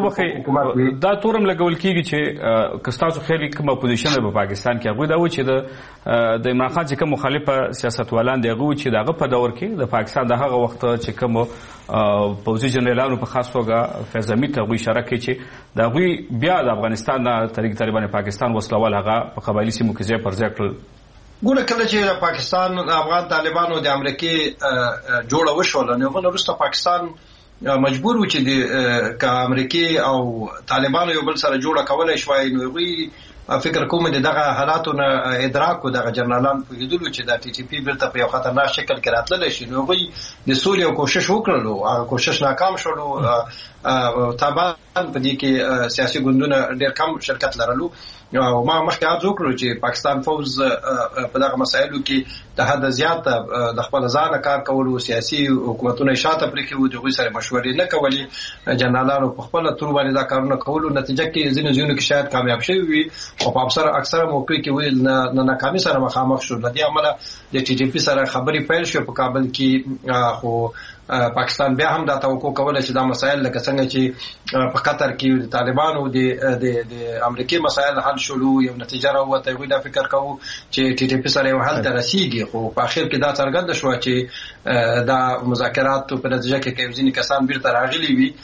دا تورم لګول کیږي چې کستاسو خېری کوم اپوزیشن په پاکستان کې هغه دا و چې د عمران خان چې کوم مخالف سیاستوالان دی هغه چې دغه په دور کې د پاکستان دغه وخت چې کوم پوزي جنرالانو په خاص توګه فیض حمید ته اشاره کوي چې دا غوي بیا د افغانستان د طریق طالبان پاکستان وسلوال هغه په قبایلی سیمو کې ځای پر ځای کړل. ګوره کله چې پاکستان افغان طالبانو د امریکای جوړه وشول نو وروسته پاکستان مجبور و چې د امریکای او طالبانو یو بل سره جوړه کولای شوی، نو غوي فکر کوم دغه حالاتو نه ادراک او دغه جنرالان په لیدلو چې د ټي ټي پی بیرته په یو خطرناک شکل کې راتللی شي، نو غوي د سولې او کوشش وکړلو، هغه کوشش ناکام شولو. طالبان په دې کې سیاسي ګوندونه ډېر کم شرکت لرلو، او ما مخکې عرض وکړو چې پاکستان فوز په دغه مسایلو کې د حد زیاته د خپل ځانه کار کولو، سیاسي حکومتونه شاته پرېښي وو، د هغوی سره مشورې نه کولې، جنرالانو په خپله تور باندې دا کارونه کولو، نتیجه کې ځینو ځایونو کې شاید کامیاب شوي وي، خو په اکثره موقع کې ویل نه ناکامي سره مخامخ شو. له دې امله د ټي ټي پي سره خبرې پیل شو په کابل کې، خو پاکستان بیا هم دا توقع کوله چې دا مسایل لکه څنګه چې په قطر کې د طالبانو د امریکای مسایل حل شولو، یو نتیجه راوته، وي دا فکر کوو چې ټي ټي پی سره یو حل ته رسیږي، خو په اخر کې دا څرګنده شو چې دا مذاکرات په نتیجه کې ځینې کسان بیرته راغلي وي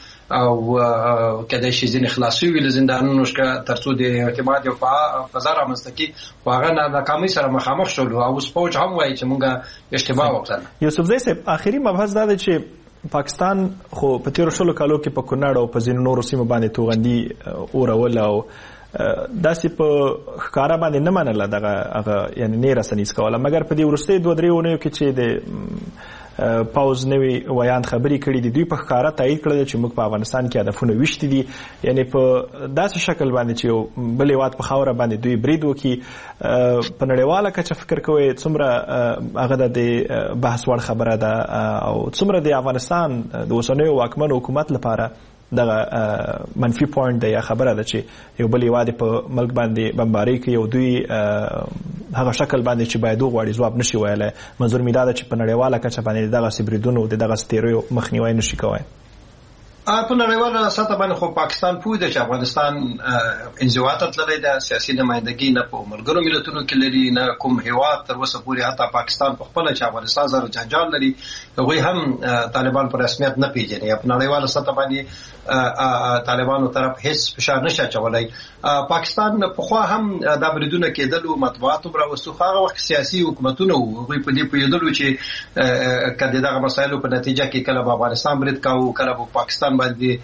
او کله چې ځینې خلاصي وي له زندانونو څخه ترڅو د اعتماد او فضا رامنځته کړي، هغه ناکامۍ سره مخامخ شول او اوس فوج هم وایي چې موږ اشتباه وکړه. یوسفزی صاحب، آخري مبحث دا دی چې پاکستان خو په تیرو شلو کالو کې په کونړ او په ځینو نورو سیمو باندې توغندي اورول او داسې په ښکارا باندې نه منله دغه یعنی نه رسنیز کوله، مګر په دې وروستۍ 2-3 اونیو کې چې د پاوز نوی ویان خبري کړي دي. دوی په ښکارا تایید کړل چې موږ په افغانستان کې هدفونه وشتي دي، یعنی په داسې شکل باندې چې یو بل هیواد په خاوره باندې دوی برید وکړي. په نړیواله کچه فکر کوئ څومره هغه د بحث وړ خبره ده او څومره د افغانستان د اوسنیو واکمن حکومت لپاره دغه منفي پوینټ دی یا خبره ده چې یو بل هیواد په ملک باندې بمباري کوي او دوی هغه شکل باندې چې باید وغواړي ځواب نشي ویلی. منظور مې دا ده چې په نړیواله کچه باندې دغسې بریدونو د دغسې تیریو مخنیوی نشي کوی. په نړیواله سطح باندې خو پاکستان پوه دی چې افغانستان انزوا ته تللی ده، سیاسي نمایندګي نه په ملګرو ملتونو کې لري نه کوم هیواد تر اوسه پورې، حتی پاکستان په خپله چې افغانستان سره جنجال لري هغوی هم طالبان په رسمیت نه پیژني. یا په نړیواله سطح باندې طالبانو طرف هیڅ فشار نشي اچولی. پاکستان پخوا هم دا بریدونه کېدلو، مطبوعاتو راوستو، هغه وخت سیاسي حکومتونه وو، هغوی په دې پوهېدلو چې که د دغه مسایلو په نتیجه کې کله به افغانستان برید کوو، کله به پاکستان باندې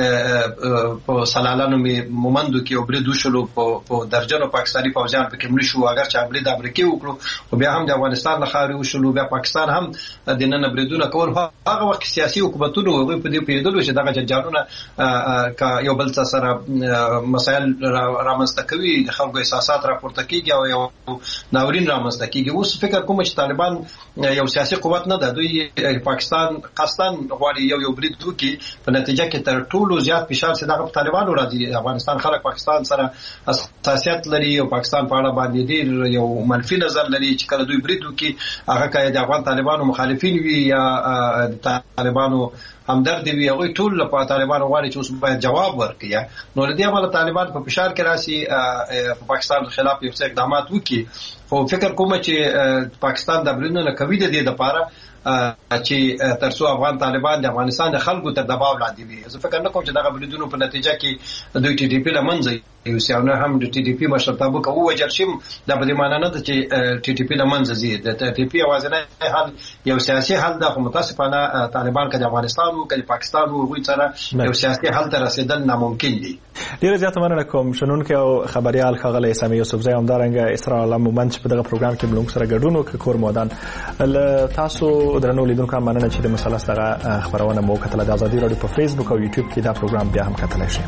په سلالانو مومندو کې یو برید وشلو، په درجنو پاکستاني پوځیان پکې مړه شو، اگر چې برید امریکایي وکړو خو بیا هم د افغانستان له خاورې وشلو، بیا پاکستان هم دننه بریدونه کول. هغه وخت سیاسي حکومتونه هغوی په دې پوهېدلو چې دغه جنجالونه که یو بل څه سره مسایل رامنځته کوي، د خلکو احساسات راپورته کېږي او یو ناورین رامنځته کېږي. اوس فکر کوم چې طالبان یو سیاسي قوت نه ده، دوی پاکستان قصداً غواړي یو برید وکړي، په نتیجه کې تر ټولو زیات فشار چې دغه په طالبانو راځي. افغانستان خلک پاکستان سره حساسیت لري او پاکستان په اړه باندې ډېر یو منفي نظر لري چې کله دوی برید وکړي هغه که د افغان طالبانو مخالفین وي یا د طالبانو همدرد وي، هغوی ټول له طالبانو غواړي چې اوس باید جواب ورکړي. نو له دې امله طالبان په فشار کې راشي په پاکستان خلاف یو څه اقدامات وکړي. خو فکر کوم چې پاکستان د بریدونو نه کوي د دې لپاره چې ترڅو افغان طالبان د افغانستان د خلکو تر دباو لاندې وي. زه فکر نه کوم چې دغه بریدونو په نتیجه کې دوی ټي ډي پی له منځه یوسي او نه هم د ټي ډي پی مشرتابه که ووژل شي. دا په دې معنا نه ده چې ټي ډي پی له منځه ځي. د ټي ډي پی یوازینی حل یو سیاسي حل ده، خو متاسفانه طالبان که د افغانستان و که د پاکستان و هغوی سره یو سیاسي حل ته رسېدل ناممکن دي. ډېره زیاته مننه کوم شنونکی او خبریال ښاغلی سمیع یوسفزی، همدارنګه اسرار عالم مومند چې په دغه پروګرام کې موږ سره ګډون وکړ. کور مودان له تاسو درنو لیدونکو مننه چې د مثلث دغه خبرونه مو کتله. د ازادي راډیو په فیسبوک او یوټیوب کې دا پروګرام بیا هم کتلی شئ.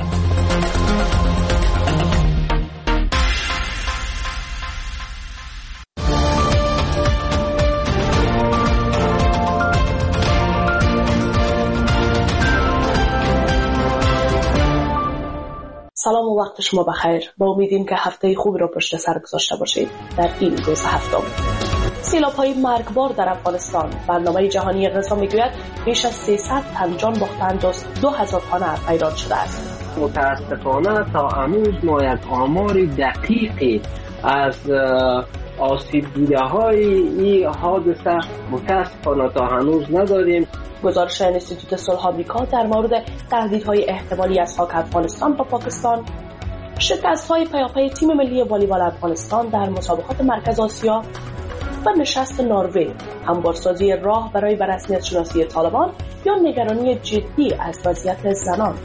سلام و وقت شما بخیر. با امیدیم که هفته خوبی را پشت سر گذاشته باشید. در این روز هفتم سیلاب‌های مرگبار در افغانستان، برنامه جهانی غذا میگوید بیش از 300 تن جان باختند و 2000 تن ویران شده است. متاسفانه تا هنوز ما یک آمار دقیقی از آسیب دیده‌های این حادثه متاسفانه تا هنوز نداریم. گزارش انستیتوت صلح آمریکا در مورد تهدیدهای احتمالی از خاک افغانستان با پاکستان، شکست‌های پیاپی تیم ملی والیبال افغانستان در مسابقات مرکز آسیا و نشست نروژ، هموارسازی راه برای به رسمیت شناسی طالبان یا نگرانی جدی از وضعیت زنان.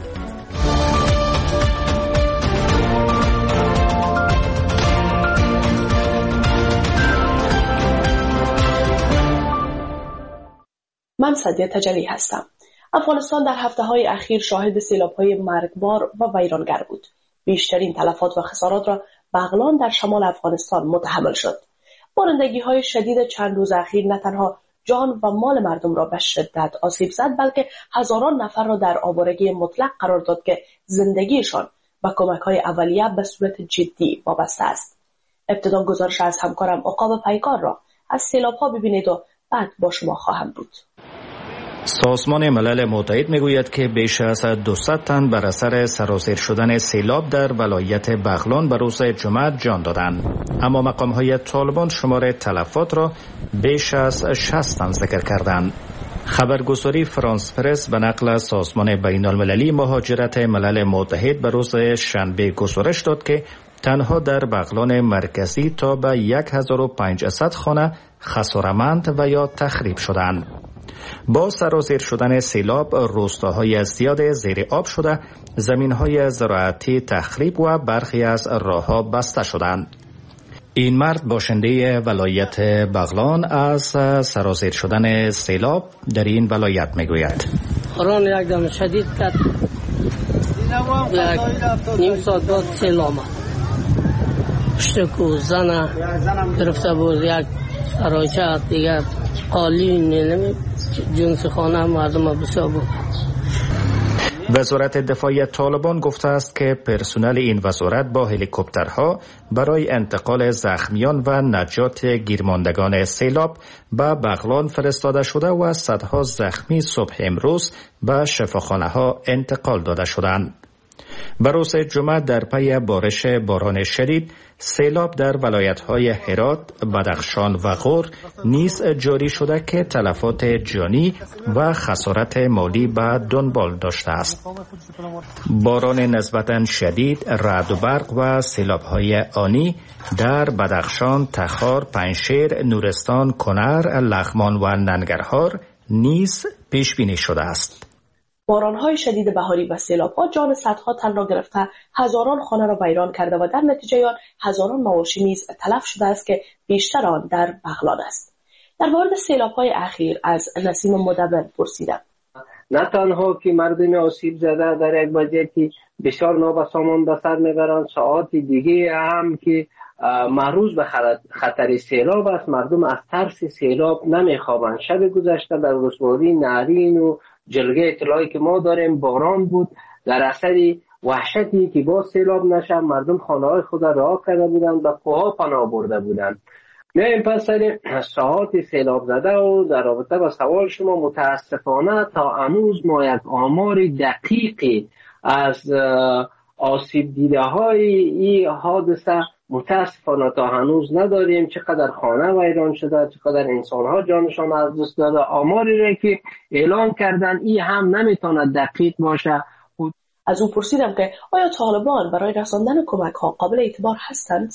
من سعدیه تجلی هستم. افغانستان در هفته‌های اخیر شاهد سیلاب‌های مرگبار و ویرانگر بود. بیشترین تلفات و خسارات را بغلان در شمال افغانستان متحمل شد. بارندگی‌های شدید چند روز اخیر نه تنها جان و مال مردم را به شدت آسیب زد، بلکه هزاران نفر را در آوارگی مطلق قرار داد که زندگیشان و کمک‌های اولیه به صورت جدی وابسته است. ابتدا گزارش از همکارم عقاب پیکار را از سیلاب‌ها ببینید و بعد با شما خواهم بود. سازمان ملل متحد میگوید که بیش از 200 تن بر اثر سرازیر شدن سیلاب در ولایت بغلان به روز جمعه جان دادند، اما مقام‌های طالبان شمار تلفات را بیش از 60 تن ذکر کردند. خبرگزاری فرانس پرس به نقل سازمان بین‌المللی مهاجرت ملل متحد به روز شنبه گزارش داد که تنها در بغلان مرکزی تا به 1500 خانه خسارمند و یا تخریب شدند. با سرازیر شدن سیلاب روستاهای زیاد زیر آب شده، زمینهای زراعتی تخریب و برخی از راهها بسته شدند. این مرد باشنده ولایت بغلان از سرازیر شدن سیلاب در این ولایت میگوید. باران یکدم شدید کرد، نیم ساعت بعد سیل آمد. پشت کو زن گرفته بود، یک سراچه دیگر قالین جنس خانه مردم بسیار بود. وزارت دفاع طالبان گفته است که پرسنل این وزارت با هلیکوپترها برای انتقال زخمیان و نجات گیرماندگان سیلاب به بغلان فرستاده شده و صدها زخمی صبح امروز به شفاخانه‌ها انتقال داده شدند. بروز جمعه در پی بارش باران شدید، سیلاب در ولایت‌های هرات، بدخشان و غور نیز جاری شده که تلفات جانی و خسارت مالی به دنبال داشته است. باران نسبتاً شدید، رعد و برق و سیلاب‌های آنی در بدخشان، تخار، پنجشیر، نورستان، کنر، لغمان و ننگرهار نیز پیش بینی شده است. باران‌های شدید بهاری و سیلاب‌ها جان صدها تن را گرفته، هزاران خانه را ویران کرده و در نتیجه آن هزاران مواشی نیز تلف شده است که بیشتر آن در بغلان است. در مورد سیلاب‌های اخیر از نسیم مدبر پرسیدم. نه تنها که مردم آسیب زده در یک وضعیتی بسیار نابسامان به سر میبرند، ساعات دیگه هم که معرض به خطر سیلاب است، مردم از ترس سیلاب نمیخوابند. شب گذشته در ولسوالی نهرین و جلگه اطلاعی که ما داریم باران بود، در اثر وحشتی که با سیلاب نشه مردم خانه‌های خود را رها کرده بودند و کوه‌ها پناه برده بودند. میایم پس سر ساعات سیلاب زده و در رابطه با سوال شما، متاسفانه تا هنوز ما یک آمار دقیقی از آسیب دیده های این حادثه متاسفانه تا هنوز نداریم. چقدر خانه ویران شده، چقدر انسان ها جانشان از دست داده، آماری را که اعلان کردن این هم نمیتونه دقیق باشه. از او پرسیدم که آیا طالبان برای رساندن کمک ها قابل اعتبار هستند؟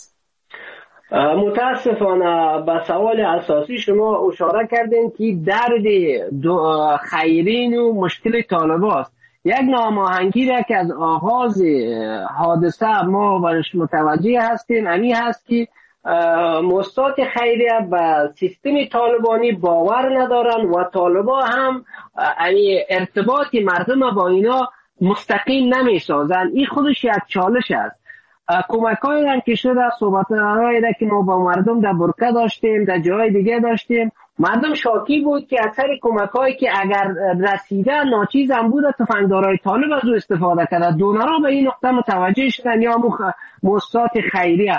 متاسفانه به سوال اساسی شما اشاره کردین که درد خیرین و مشکل طالبان است. یک ناماهنگی را که از آغاز حادثه ما برش متوجه هستیم امی هست که مؤسسات خیریه به سیستم طالبانی باور ندارن و طالبان هم ارتباط مردم با اینا مستقیم نمیسازن. این خودش یک چالش است. کمک های را که شده، صحبت هایی را که ما با مردم در برکه داشتیم، در جای دیگه داشتیم، مردم شاکی بود که اکثر کمک هایی که اگر رسیده ناچیز هم بود، تفنگدارای طالب از او استفاده کرده. دونرها به این نقطه متوجه شدن یا مؤسسات خیریه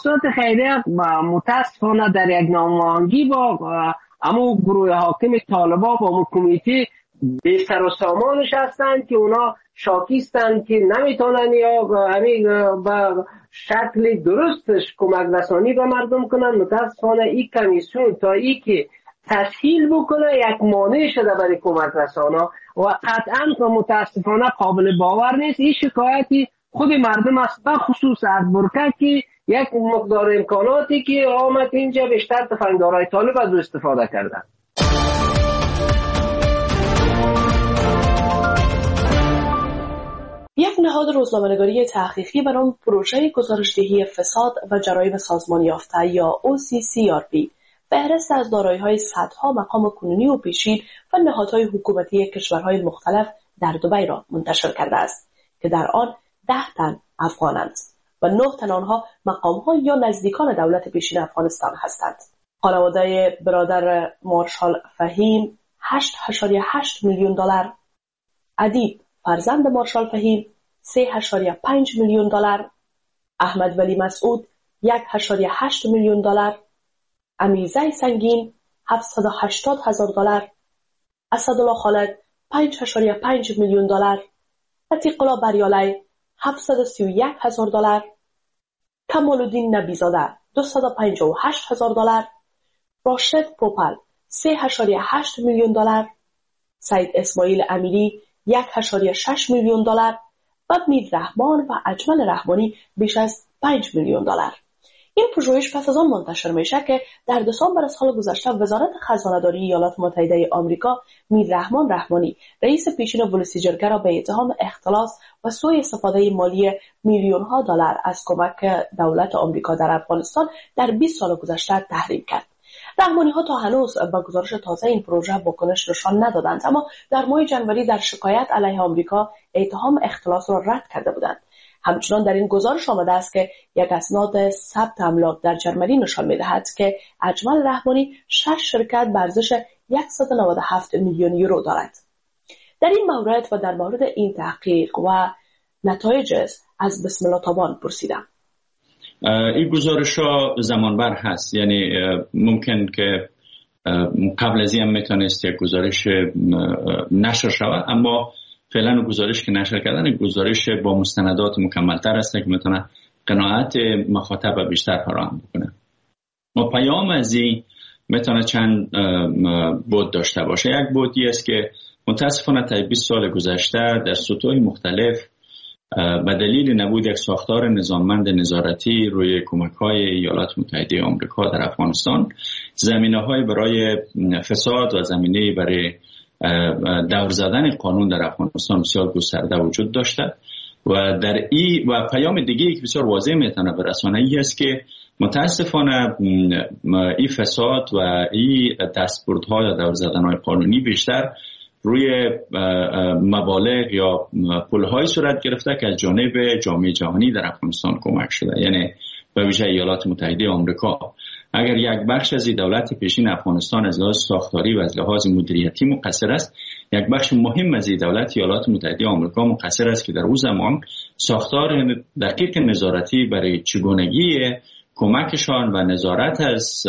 متاسفانه در یک ناماهنگی با امو گروه حاکم طالبان با امو کمیته به سر و سامانش هستند که اونا شاکیستند که نمیتونن یا با شکل درستش کمک رسانی به مردم کنن. متاسفانه این کمیسیون تا ای که تسهیل بکنه یک مانع شده برای کمک رسانا و قطعا متاسفانه قابل باور نیست. این شکایتی خود مردم است، به خصوص از برکه که یک مقدار امکاناتی که آمد اینجا بیشتر تفنگدارای طالب از او استفاده کردن. یک نهاد روزنامه‌نگاری تحقیقی به نام پروژه گزارش‌دهی فساد و جرایم سازمان یافته یا OCCRP فهرست از دارایی‌های صدها مقام کنونی و پیشین و نهادهای حکومتی کشورهای مختلف در دبی را منتشر کرده است که در آن 10 تن افغانند و 9 تن آنها مقام‌ها یا نزدیکان دولت پیشین افغانستان هستند. خانواده برادر مارشال فهیم 8.8 میلیون دلار، ادیب فرزند مارشال فهیم 3.5 میلیون دلار، احمد ولی مسعود 1.8 میلیون دلار، امیرزی سنگین 780,000 دلار، اسدالله خالد 5.5 میلیون دلار، عتیق الله بریالی 731,000 دلار، کمال الدین نبیزاده 258,000 دلار، راشد پوپل 3.8 میلیون دلار، سید اسماعیل امیری 1.6 میلیون دلار و میر رحمان و اجمل رحمانی بیش از 5 میلیون دلار. این پژوهش پس از آن منتشر میشه که در دسامبر سال گذشته وزارت خزانه‌داری ایالات متحده آمریکا میر رحمان رحمانی رئیس پیشین ولسیجرگه را به اتهام اختلاس و سوء استفاده مالی میلیون‌ها دلار از کمک دولت آمریکا در افغانستان در 20 سال گذشته تحریم کرد. رحمانی‌ها تا هنوز با گزارش تازه این پروژه واکنش نشان ندادند، اما در ماه جنوری در شکایت علیه آمریکا اتهام اختلاس را رد کرده بودند. همچنان در این گزارش آمده است که یک اسناد ثبت املاک در جرمنی نشان می‌دهد که اجمل رحمانی 6 شرکت به ارزش 197 میلیون یورو دارد. در این مورد و در مورد این تحقیق و نتایج از بسم الله تابان پرسیدم. این گزارش ها زمانبر هست، یعنی ممکن که قبل از این هم میتونست یک گزارش نشر شود، اما فعلا گزارش که نشر کردن گزارش با مستندات مکملتر است که میتونه قناعت مخاطب بیشتر فراهم بکنه. ما پیام از این میتونه چند بود داشته باشه. یک بودی است که متاسفانه تا 20 سال گذشته در سطوح مختلف به دلیل نبود یک ساختار نظاممند نظارتی روی کمک‌های ایالات متحده آمریکا در افغانستان، زمینه‌های برای فساد و زمینه برای دور زدن قانون در افغانستان بسیار گسترده وجود داشته و در و پیام دیگه‌ای که بسیار واضح میتونه برسانه ای است که متاسفانه این فساد و این دستبردها یا دور زدن‌های قانونی بیشتر روی مبالغ یا پول‌های صورت گرفته که از جانب جامعه جهانی در افغانستان کمک شده، یعنی به ویژه ایالات متحده آمریکا. اگر یک بخش از دولت پیشین افغانستان از لحاظ ساختاری و از لحاظ مدیریتی مقصر است، یک بخش مهم از دولت ایالات متحده آمریکا مقصر است که در اون زمان ساختار دقیق نظارتی برای چگونگی کمکشان و نظارت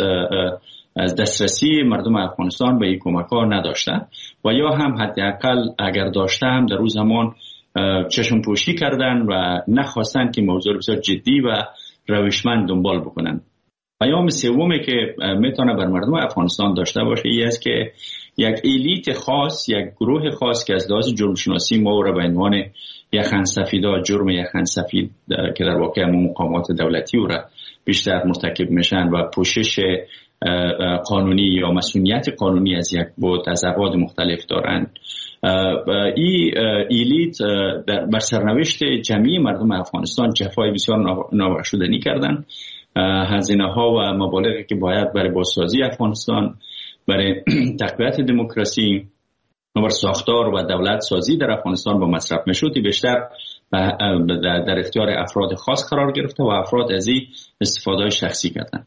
از دسترسی مردم افغانستان به این کمک‌ها نداشتند و یا هم حداقل اگر داشته هم در اون زمان چشم پوشی کردن و نخواستن که موضوع بسیار جدی و روشمند دنبال بکنن. پیام سومی که میتونه بر مردم افغانستان داشته باشه این است که یک الیت خاص، یک گروه خاص که از لحاظ جرم شناسی ما را به عنوان یخن سفیدا، جرم یخن سفید که در واقع مقامات دولتی او را بیشتر مرتکب میشن و پوشش قانونی یا مسئولیت قانونی از یک بود از ابعاد مختلف دارند. این الیت بر سرنوشت جمعی مردم افغانستان جفای بسیار نابخشودنی کردند. هزینه ها و مبالغی که باید برای بازسازی افغانستان، برای تقویت دموکراسی و ساختار و دولت سازی در افغانستان با مصرف میشد بیشتر در اختیار افراد خاص قرار گرفته و افراد از این استفاده شخصی کردند.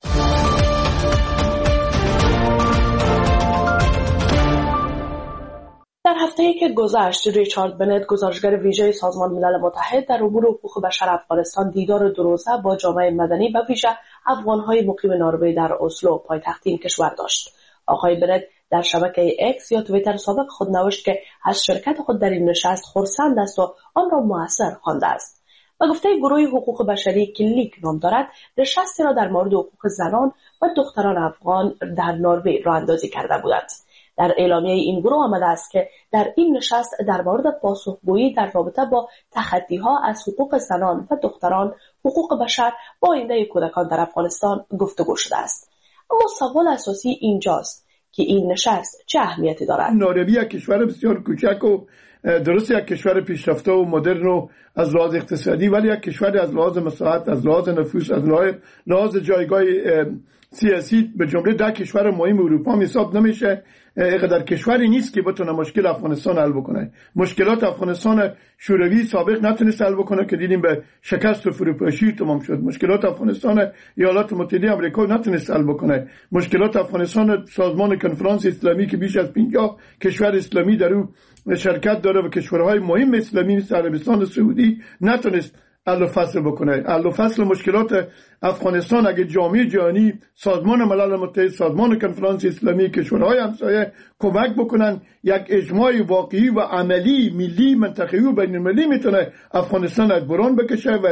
در هفته‌ای که گذشت، ریچارد بنت، گزارشگر ویژه سازمان ملل متحد در امور حقوق بشر افغانستان، دیدار دو روزه با جامعه مدنی و ویژه افغان‌های مقیم نروژ در اسلو، پایتخت این کشور داشت. آقای بنت در شبکه اکس یا توییتر سابق خود نوشت که از شرکت خود در این نشست خرسند است و آن را مؤثر خوانده است. و گفته گروه حقوق بشری که لیک نام دارد، نشستی را در مورد حقوق زنان و دختران افغان در نروژ راه اندازی کرده بودند. در اعلامیه این گروه آمده است که در این نشست در مورد پاسخگویی در رابطه با تخطی‌ها از حقوق زنان و دختران، حقوق بشر و آینده کودکان در افغانستان گفتگو شده است. اما سوال اساسی اینجاست که این نشست چه اهمیتی دارد؟ نروژ یک کشور بسیار کوچک و درست یک کشور پیشرفته و مدرن و از لحاظ اقتصادی، ولی یک کشور از لحاظ مساحت، از لحاظ نفوس، از لحاظ جایگاه سیاسی به جمله 10 کشور مهم اروپا حساب نمیشه. اینقدر کشوری نیست که بتونه مشکل افغانستان حل بکنه. مشکلات افغانستان شوروی سابق نتونست حل بکنه که دیدیم به شکست و فروپاشی تمام شد. مشکلات افغانستان ایالات متحده آمریکا نتونست حل بکنه. مشکلات افغانستان سازمان کنفرانس اسلامی که بیش از 50 کشور اسلامی در او شرکت داره و کشورهای مهم اسلامی مثل عربستان سعودی نتونست حل و فصل بکنه. حل و فصل مشکلات افغانستان اگه جامعه جهانی، سازمان ملل متحد، سازمان کنفرانس اسلامی، کشورهای همسایه کمک بکنن، یک اجماع واقعی و عملی ملی منطقه‌ای و بین‌المللی میتونه افغانستان از برون بکشه و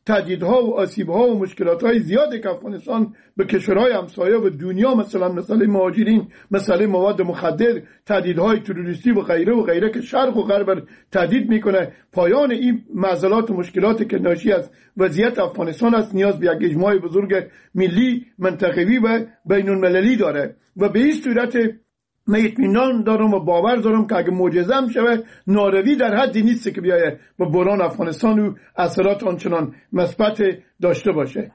تهدیدها و آسیبها و مشکلاتهای زیادی که افغانستان به کشورهای همسایه و دنیا مثلا مسئله مهاجرین، مسئله مواد مخدر، تهدیدهای تروریستی و غیره که شرق و غرب تهدید میکنه، پایان این معضلات و مشکلاتی که ناشی از وضعیت افغانستان است نیاز به یک اجماع بزرگ ملی، منطقوی و بین المللی داره و به این صورت من اطمینان دارم و باور دارم که اگه معجزه هم شوه ناروی در حدی نیست که بیایه به بحران افغانستان و اثرات آنچنان مثبت داشته باشه.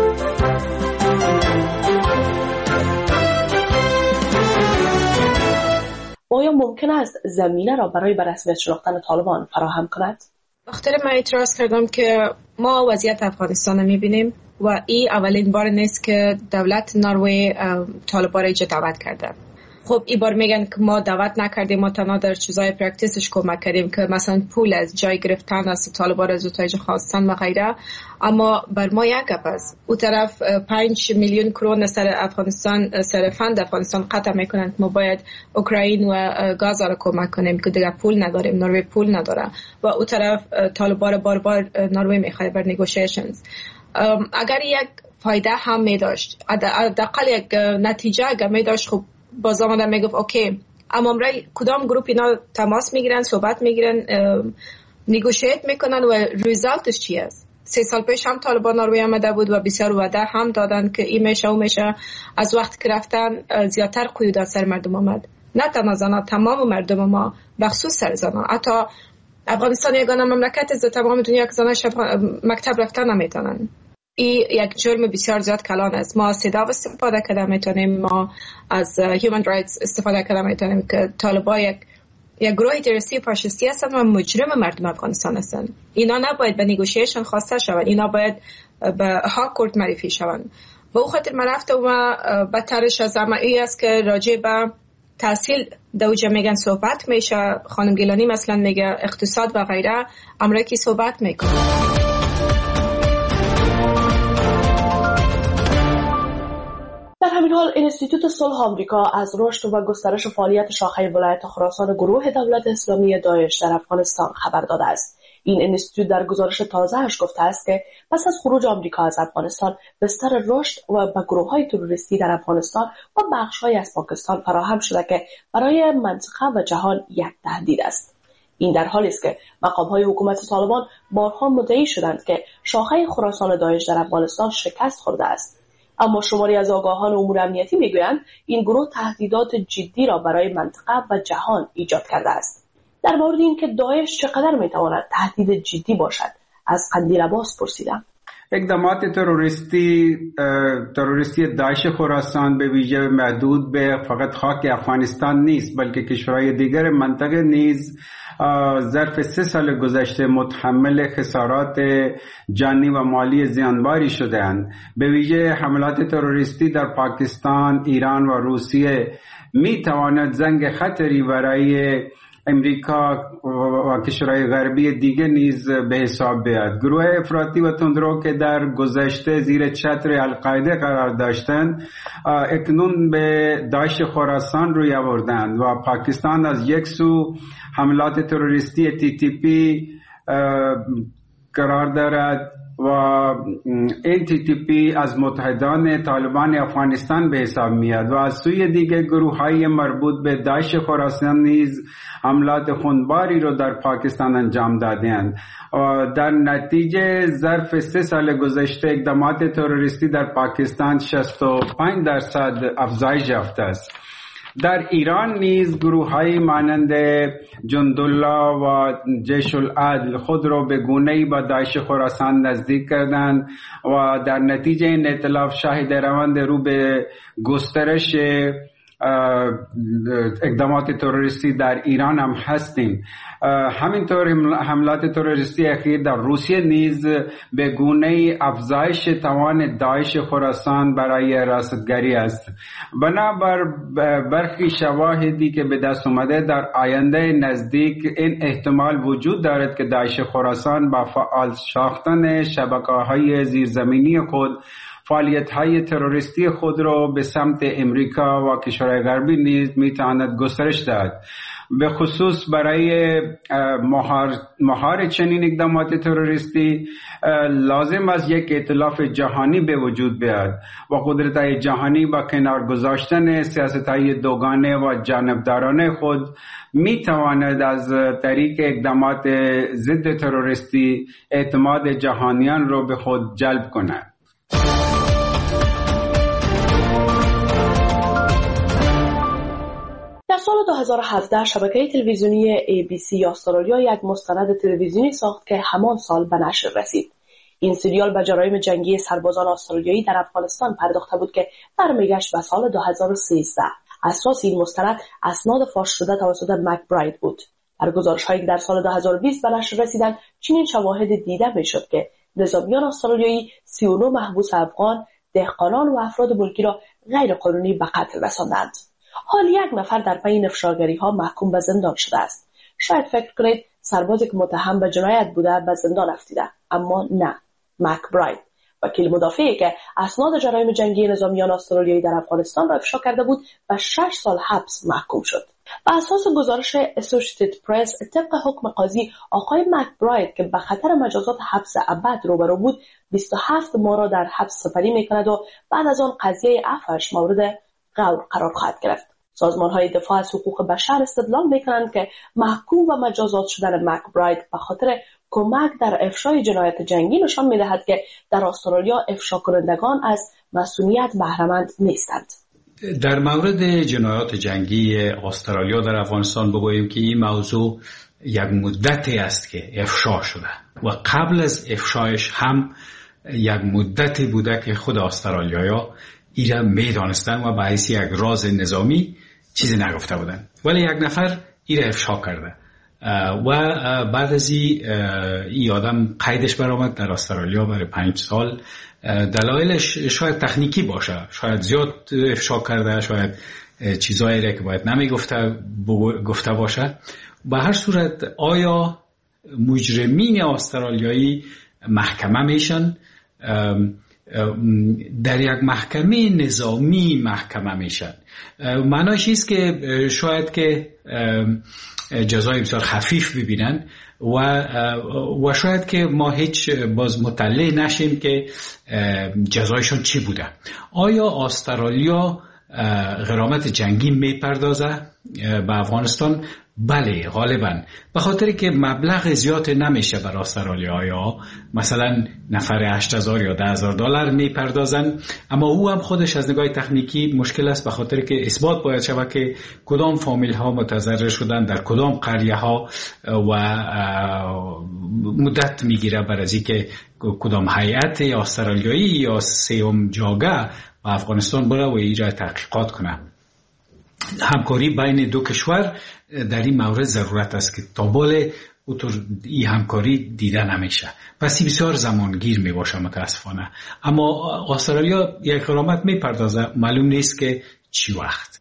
آیا ممکن است زمینه را برای بررسمیت شناختن طالبان فراهم کند؟ بخاطر من اعتراض کردم که ما وضعیت افغانستان رو میبینیم و این اولین بار نیست که دولت نروژ طالبان را اینجا دعوت کرده. خب این بار میگن که ما دعوت نکردیم، ما تنها در چیزای پرکتیسش کمک کردیم که مثلا پول از جای گرفتن از طالبان از اوتایج خواستن و غیره. اما بر ما یک گپ است، اون طرف 5 میلیون کرون سر افغانستان، سر فند افغانستان قطع میکنند. ما باید اوکراین و غزه را کمک کنیم که دیگه پول نداریم، نروژ پول نداره و اون طرف طالبان بار نروژ میخواد بر نیگوشیشنز. اگر یک فایده هم می داشت، حداقل یک نتیجه اگر می داشت، خب باز آمدن میگفت اوکی، اما امرای کدام گروپ اینا تماس میگیرن، صحبت میگیرن، نیگوشیت میکنن و ریزالتش چی است؟ 3 سال پیش هم طالبان نروژ آمده بود و بسیار وعده هم دادن که این میشه و میشه. از وقت که رفتن زیادتر قیودات سر مردم آمد، نه تنها زنها، تمام مردم ما بخصوص سر زنها. حتی افغانستان یگانه مملکت از تمام دنیا که زناش مکتب رفتن نمیتونن. این یک جرم بسیار زیاد کلان است. ما از صدا استفاده کرده میتونیم، ما از هیومن رایتس استفاده کرده میتونیم که طالبان یک گروه تروریستی فاشیستی هستند و مجرم مردم افغانستان هستند. اینا نباید به نیگوشیشن خواسته شوند، اینا باید به ها کورت معرفی شوند. و او خاطر من رفتم و بدترش از همه ای است که راجع به تحصیل دوجه میگن صحبت میشه. خانم گیلانی مثلا میگه اقتصاد و غیره، امریکی صحبت میکنه. در همین حال انستیتوت صلح آمریکا از رشد و گسترش فعالیت شاخه ولایت خراسان گروه دولت اسلامی داعش در افغانستان خبر داده است. این انستیتوت در گزارش تازه‌اش گفته است که پس از خروج آمریکا از افغانستان بستر رشد و به گروه‌های تروریستی در افغانستان و بخش‌هایی از پاکستان فراهم شده که برای منطقه و جهان یک تهدید است. این در حالی است که مقام‌های حکومت طالبان بارها مدعی شدند که شاخه خراسان داعش در افغانستان شکست خورده است. اما شماری از آگاهان امور امنیتی میگویند این گروه تهدیدات جدی را برای منطقه و جهان ایجاد کرده است. در مورد اینکه داعش چقدر میتواند تهدید جدی باشد از قندیل عباس پرسیدم. اقدامات تروریستی داعش خراسان به ویژه محدود به فقط خاک افغانستان نیست، بلکه کشورهای دیگر منطقه نیز ظرف 3 سال گذشته متحمل خسارات جانی و مالی زیانباری شده‌اند. به ویژه حملات تروریستی در پاکستان، ایران و روسیه می تواند زنگ خطری برای امریکا و کشورهای غربی دیگه نیز به حساب بیاد. گروه افراطی و تندرو که در گذشته زیر چتر القاعده قرار داشتند اکنون به داعش خراسان روی آوردند و پاکستان از یک سو حملات تروریستی TTP قرار دارد و این TTP از متحدان طالبان افغانستان به حساب میاد و از سوی دیگه گروه‌های مربوط به داعش خراسان نیز حملات خونباری رو در پاکستان انجام دادند و در نتیجه ظرف 3 سال گذشته اقدامات تروریستی در پاکستان 65% افزایش یافته است. در ایران نیز گروه‌های مانند جندالله و جیش العدل خود را به گونه‌ای با داعش خراسان نزدیک کردند و در نتیجه این ائتلاف شاهد روند رو به گسترش اقدامات تروریستی در ایران هم هستیم. همینطور حملات تروریستی اخیر در روسیه نیز به گونه‌ای افزایش توان داعش خراسان برای رصدگری است. بنابر برخی شواهدی که به دست اومده در آینده نزدیک این احتمال وجود دارد که داعش خراسان با فعال ساختن شبکه‌های زیرزمینی خود فعالیت‌های تروریستی خود را به سمت امریکا و کشورهای غربی نیز می‌تواند گسترش دهد به خصوص برای مهار چنین اقدامات تروریستی لازم است یک ائتلاف جهانی به وجود بیاد و قدرت‌های جهانی با کنار گذاشتن سیاست‌های دوگانه و جانبدارانه خود می تواند از طریق اقدامات ضد تروریستی اعتماد جهانیان رو به خود جلب کند. در سال 2017 شبکه تلویزیونی ABC استرالیا یک مستند تلویزیونی ساخت که همان سال به نشر رسید. این سریال به جرایم جنگی سربازان استرالیایی در افغانستان پرداخته بود که برمیگشت به سال 2013. اساس این مستند اسناد فاش شده توسط مکبراید بود. در گزارش‌هایی که در سال 2020 به نشر رسیدند چنین شواهد دیده می‌شد که نظامیان استرالیایی 39 محبوس افغان، دهقانان و افراد ملکی را غیرقانونی به قتل رساندند. حال یک نفر در پی این افشاگری‌ها محکوم به زندان شده است. شاید فکر کنید سربازی که متهم به جنایت بوده به زندان رفته، اما نه. مکبراید، وکیل مدافعی که اسناد جرایم جنگی نظامیان استرالیایی در افغانستان را افشا کرده بود، به 6 سال حبس محکوم شد. بر اساس گزارش اسوسییتد پرس، طبق حکم قاضی، آقای مکبراید که به خطر مجازات حبس ابد روبرو بود، 27 ماه را در حبس سپری می‌کند و بعد از آن قضیه عفوش مورد غور قرار خواهد گرفت. سازمان‌های دفاع از حقوق بشر استدلال می‌کنند که محکوم و مجازات شدن مکبراید به خاطر کمک در افشای جنایت جنگی نشان می‌دهد که در استرالیا افشا کنندگان از مسئولیت بهره‌مند نیستند. در مورد جنایات جنگی استرالیا در افغانستان بگوییم که این موضوع یک مدتی است که افشا شده و قبل از افشایش هم یک مدتی بوده که خود استرالیایا ایرا میدانستن و به حیث یک راز نظامی چیزی نگفته بودن، ولی یک نفر ایرا افشا کرده و بعد از این آدم قیدش برآمد در استرالیا برای 5 سال. دلایلش شاید تکنیکی باشه، شاید زیاد افشا کرده، شاید چیزایی که باید گفته باشه. به هر صورت آیا مجرمین استرالیایی محکمه میشن؟ در یک محکمه نظامی محکمه میشن. معناش است که شاید که جزای بسیار خفیف ببینن و شاید که ما هیچ باز مطلع نشیم که جزایشون چی بوده. آیا استرالیا غرامت جنگی میپردازه به افغانستان؟ بله، غالبا به خاطر که مبلغ زیاد نمیشه برای استرالیایا، مثلا نفر 8,000 یا 10,000 دلار میپردازن، اما او هم خودش از نگاه تکنیکی مشکل است، به خاطر که اثبات باید شود که کدام فامیل ها متضرر شدن در کدام قریه ها و مدت میگیره برای از اینکه کدام هیئت استرالیایی یا سیوم جاگه و افغانستان بره و ایجا تحقیقات کنه. همکاری بین دو کشور در این مورد ضرورت است که تا بالا این همکاری دیده نمیشه، پس بسیار زمانگیر می باشه متاسفانه. اما استرالیا یک غرامت میپردازه، معلوم نیست که چی وقت.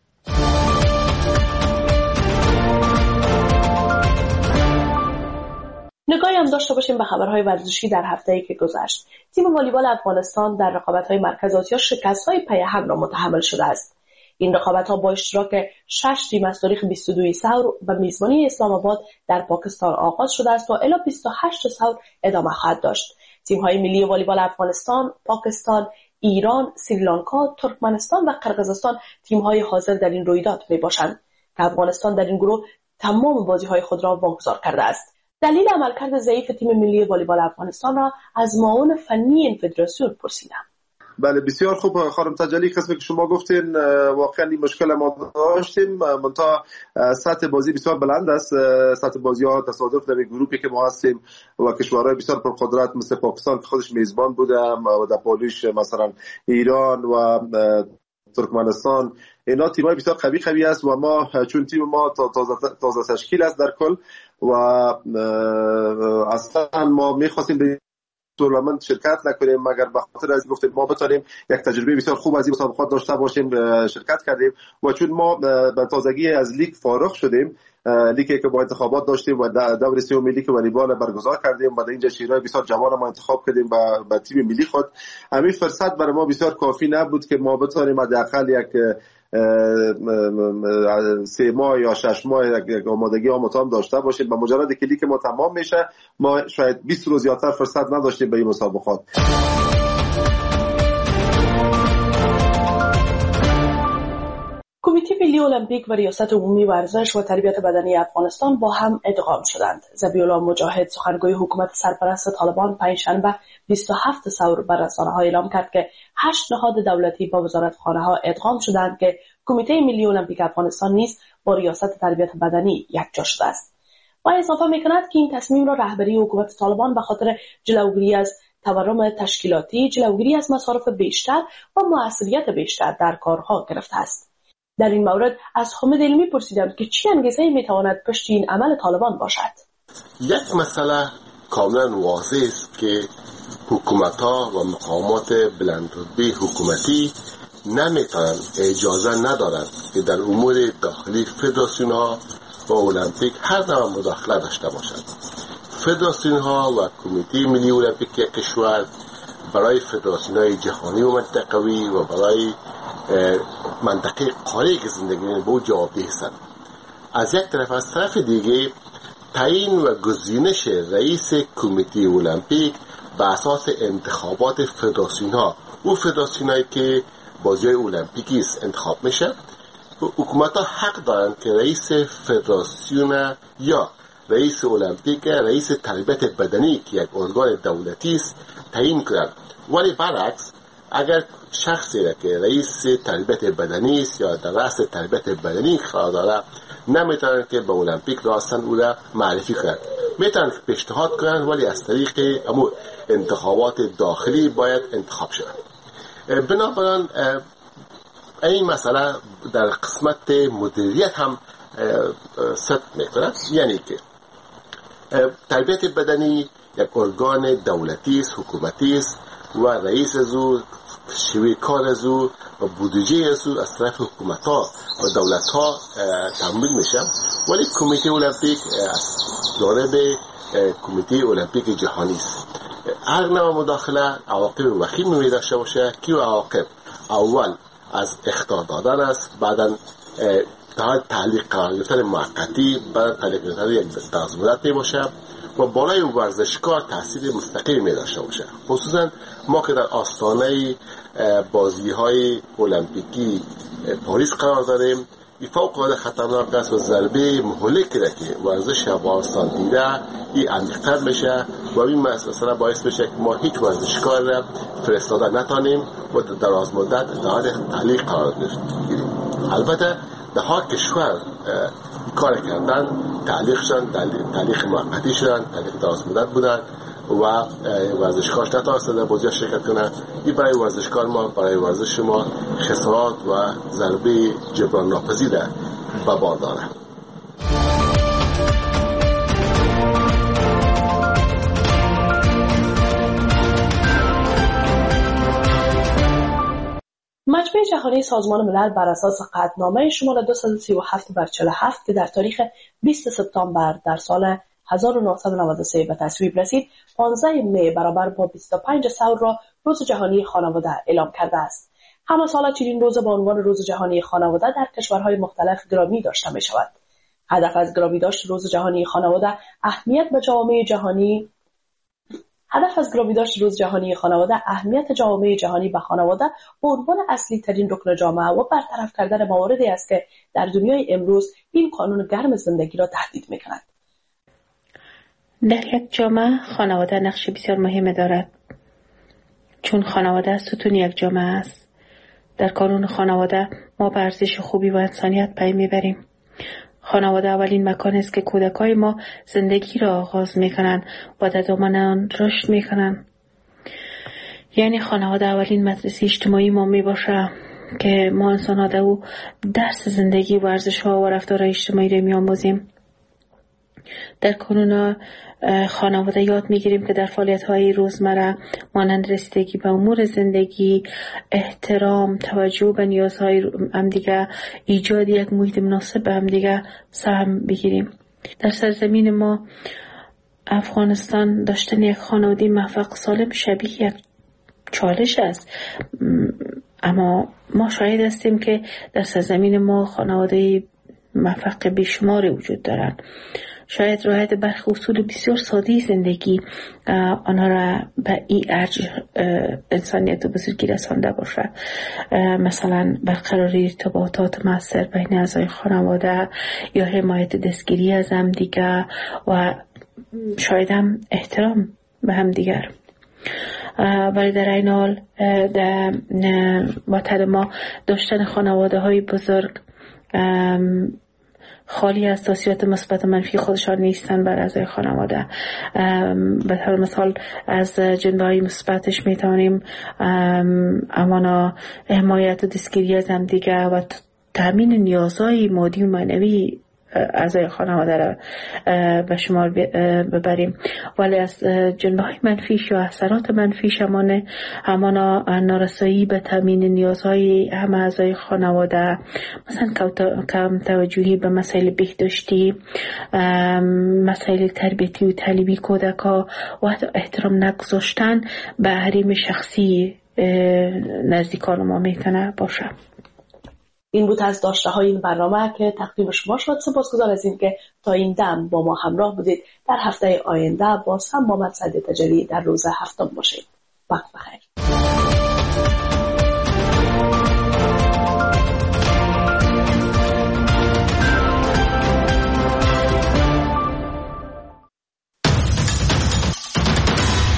نگاهی هم داشته باشیم به خبرهای ورزشی در هفته‌ای که گذشت. تیم والیبال افغانستان در رقابت‌های مرکز آسیا شکست‌های پی هم را متحمل شده است. این رقابت‌ها با اشتراک 6 تیم از تاریخ 22 ثور و میزبانی اسلام آباد در پاکستان آغاز شده است و الی 28 ثور ادامه خواهد داشت. تیم‌های ملی والیبال افغانستان، پاکستان، ایران، سریلانکا، ترکمنستان و قرقیزستان تیم‌های حاضر در این رویداد میباشند که افغانستان در این گروه تمام بازی‌های خود را واگذار کرده است. دلیل عملکرد ضعیف تیم ملی والیبال افغانستان را از معاون فنی این فدراسیون پرسیدم. بله، بسیار خوب خانم تجلی. قسمی که شما گفتین واقعا این مشکل ما داشتیم، منتها سطح بازی بسیار بلند است. سطح بازی ها تصادف در گروهی که ما هستیم و کشورهای بسیار پرقدرت مثل پاکستان که خودش میزبان بوده و در پالیش مثلا ایران و ترکمنستان، اینا تیم‌های بسیار قوی است و ما چون تیم ما تازه تشکیل است در کل و اصلا ما می‌خواستیم به تورنمنت شرکت نکنیم مگر به خاطر از گفتیم ما بتونیم یک تجربه بسیار خوب از این مسابقات داشته باشیم. شرکت کردیم و چون ما به تازگی از لیگ فارغ شدیم، لیگی که با انتخابات داشتیم و دور سوم ملی که والیبال برگزار کردیم، بعد اینجا شیرای بسیار جوان ما انتخاب کردیم با تیم ملی خود. همین فرصت برای ما بسیار کافی نبود که ما بتونیم حداقل یک 3 ماه یا 6 ماه یک آمادگی آموزان داشته باشیم. با مجرد کلیک ما تمام میشه، ما شاید 20 روز زیادتر فرصت نداشتیم به این مسابقات. کمیته ملی المپیک و ریاست عمومی ورزش و تربیت بدنی افغانستان با هم ادغام شدند. ذبیح‌الله مجاهد سخنگوی حکومت سرپرست طالبان پنجشنبه 27 ثور بر رسانه‌ها اعلام کرد که 8 نهاد دولتی با وزارتخانه‌ها ادغام شدند که کمیته ملی المپیک افغانستان نیز با ریاست تربیت بدنی یکجا شده است. و اضافه می‌کند که این تصمیم را رهبری حکومت طالبان به خاطر جلوگیری از تورم تشکیلاتی، جلوگیری از مصارف بیشتر و موثریت بیشتر در کارها گرفته است. در این مورد از حامد علمی پرسیدم که چه انگیزه‌ای میتواند پشت این عمل طالبان باشد. یک مسئله کاملا واضح است که حکومت‌ها و مقامات بلندرتبه حکومتی نمیتونن، اجازه ندارند که در امور داخلی فدراسیون‌ها و المپیک هر نوع مداخله داشته باشند. فدراسیون‌ها و کمیته ملی المپیک کشور برای فدراسیون‌های جهانی و منطقوی و برای منطقه قاره که زندگی می‌کنند به او جوابدeh هستند. از یک طرف، از طرف دیگه تعیین و گزینش رئیس کمیته المپیک به اساس انتخابات فدراسیون‌ها و فدراسیون‌هایی که بازی‌های المپیکی انتخاب میشه، حکومت‌ها حق دارند که رئیس فدراسیون یا رئیس المپیک، رئیس تربیت بدنی که یک ارگان دولتی است تعیین کنند. ولی برعکس، اگر شخصی را که رئیس تربیت بدنی است یا در رأس تربیت بدنی قرار داره، نمیتونن که به المپیک راستن او را معرفی کنند. میتونن پیشنهاد کنند ولی از طریق انتخابات داخلی باید انتخاب شود. بنابراین این مسئله در قسمت مدیریت هم صدق میکنه، یعنی که تربیت بدنی یک ارگان دولتی است، حکومتی است و رئیس از او، شیوه کار از او و بودجه از او از طرف حکومت‌ها و دولت‌ها تمویل میشه. ولی کمیته المپیک از جانب کمیته المپیک جهانی است. هر نوع مداخله عواقب وخیم داشته باشه که عواقب اول از اخطار دادن است، بعداً تعلیق قرار گرفتن موقتی، بعد تعلیق گرفتن یک تضمینات باشه و بالای ورزشکار تاثیر مستقیم داشته باشه. خصوصا ما که در آستانه بازی‌های المپیکی پاریس قرار داریم، این فوق‌العاده خطرناک است و ضربه مهلکی را که ورزش افغانستان دیده این عمیق‌تر بشه و این مسئله باعث بشه که ما هیچ ورزشکار را فرستاده نتانیم و در دراز مدت در تعلیق قرار گیریم. البته ده ها کشور کار کردن، تعلیق شدن، تعلیق موقتی شدن، تعلیق دراز مدت بودن و ورزشکارش نتوانسته بازی شرکت کنه. این برای ورزشکار ما، برای ورزش ما خسارات و ضربه جبران ناپذیر به بار داره. مجمع جهانی سازمان ملل بر اساس قطعنامه شماره 237/47 که در تاریخ 20 سپتامبر در سال 1993 به تصویب رسید، 15 می برابر با 25 ثور را روز جهانی خانواده اعلام کرده است. همه سال چنین روز با عنوان روز جهانی خانواده در کشورهای مختلف گرامی داشته می شود. هدف از گرامی داشت روز جهانی خانواده اهمیت جامعه جهانی به خانواده به عنوان اصلی ترین رکن جامعه و برطرف کردن مواردی است که در دنیای امروز این قانون گرم زندگی را تهدید می‌کند. در یک جامعه خانواده نقش بسیار مهمی دارد، چون خانواده ستون یک جامعه است. در قانون خانواده ما به ارزش خوبی و انسانیت پی میبریم. خانواده اولین مکان است که کودکای ما زندگی را آغاز میکنند و در دامن آن رشد میکنند. یعنی خانواده اولین مدرسه اجتماعی ما میباشه که ما انسان‌ها در او درس زندگی و ارزش‌ها و رفتار اجتماعی را می‌آموزیم. در قانون خانواده یاد میگیریم که در فعالیت‌های روزمره مانند رسیدگی به امور زندگی، احترام، توجه به نیازهای همدیگه، ایجاد یک محیط مناسب به همدیگه سهم بگیریم. در سرزمین ما افغانستان داشتن یک خانواده موفق سالم شبیه یک چالش است. اما ما شاهد هستیم که در سرزمین ما خانواده موفق بیشماری وجود دارند. شاید رعایت برخی اصول بسیار ساده زندگی آنها را به این ارج انسانیت و بزرگی رسانده باشه. مثلا برقراری ارتباطات مؤثر بین اعضای خانواده یا حمایت دستگیری از هم دیگر و شاید هم احترام به هم دیگر. ولی در این حال در وطن ما داشتن خانواده های بزرگ خالی از تاثیرات مثبت و منفی خودشان نیستند بر اعضای خانواده. به طور مثال از جنبه‌های مثبتش میتونیم امانا حمایت و دستگیری از همدیگه و تامین نیازهای مادی و معنوی اعضای خانواده را به شمار ببریم. ولی از جنبه‌های منفیش یا اثرات منفیش همانا نارسایی به تامین نیازهای همه اعضای خانواده، مثلا کم توجهی به مسائل بهداشتی، مسائل تربیتی و تعلیمی کودک‌ها و حتی احترام نگذاشتن به حریم شخصی نزدیکان ما میتونه باشه. این بود از داشته های این برنامه که تقدیم شما شد. سپاسگزار از این که تا این دم با ما همراه بودید. در هفته آینده باز هم با من سعدیه تجلی در روز هفتم باشید. وقت بخیر.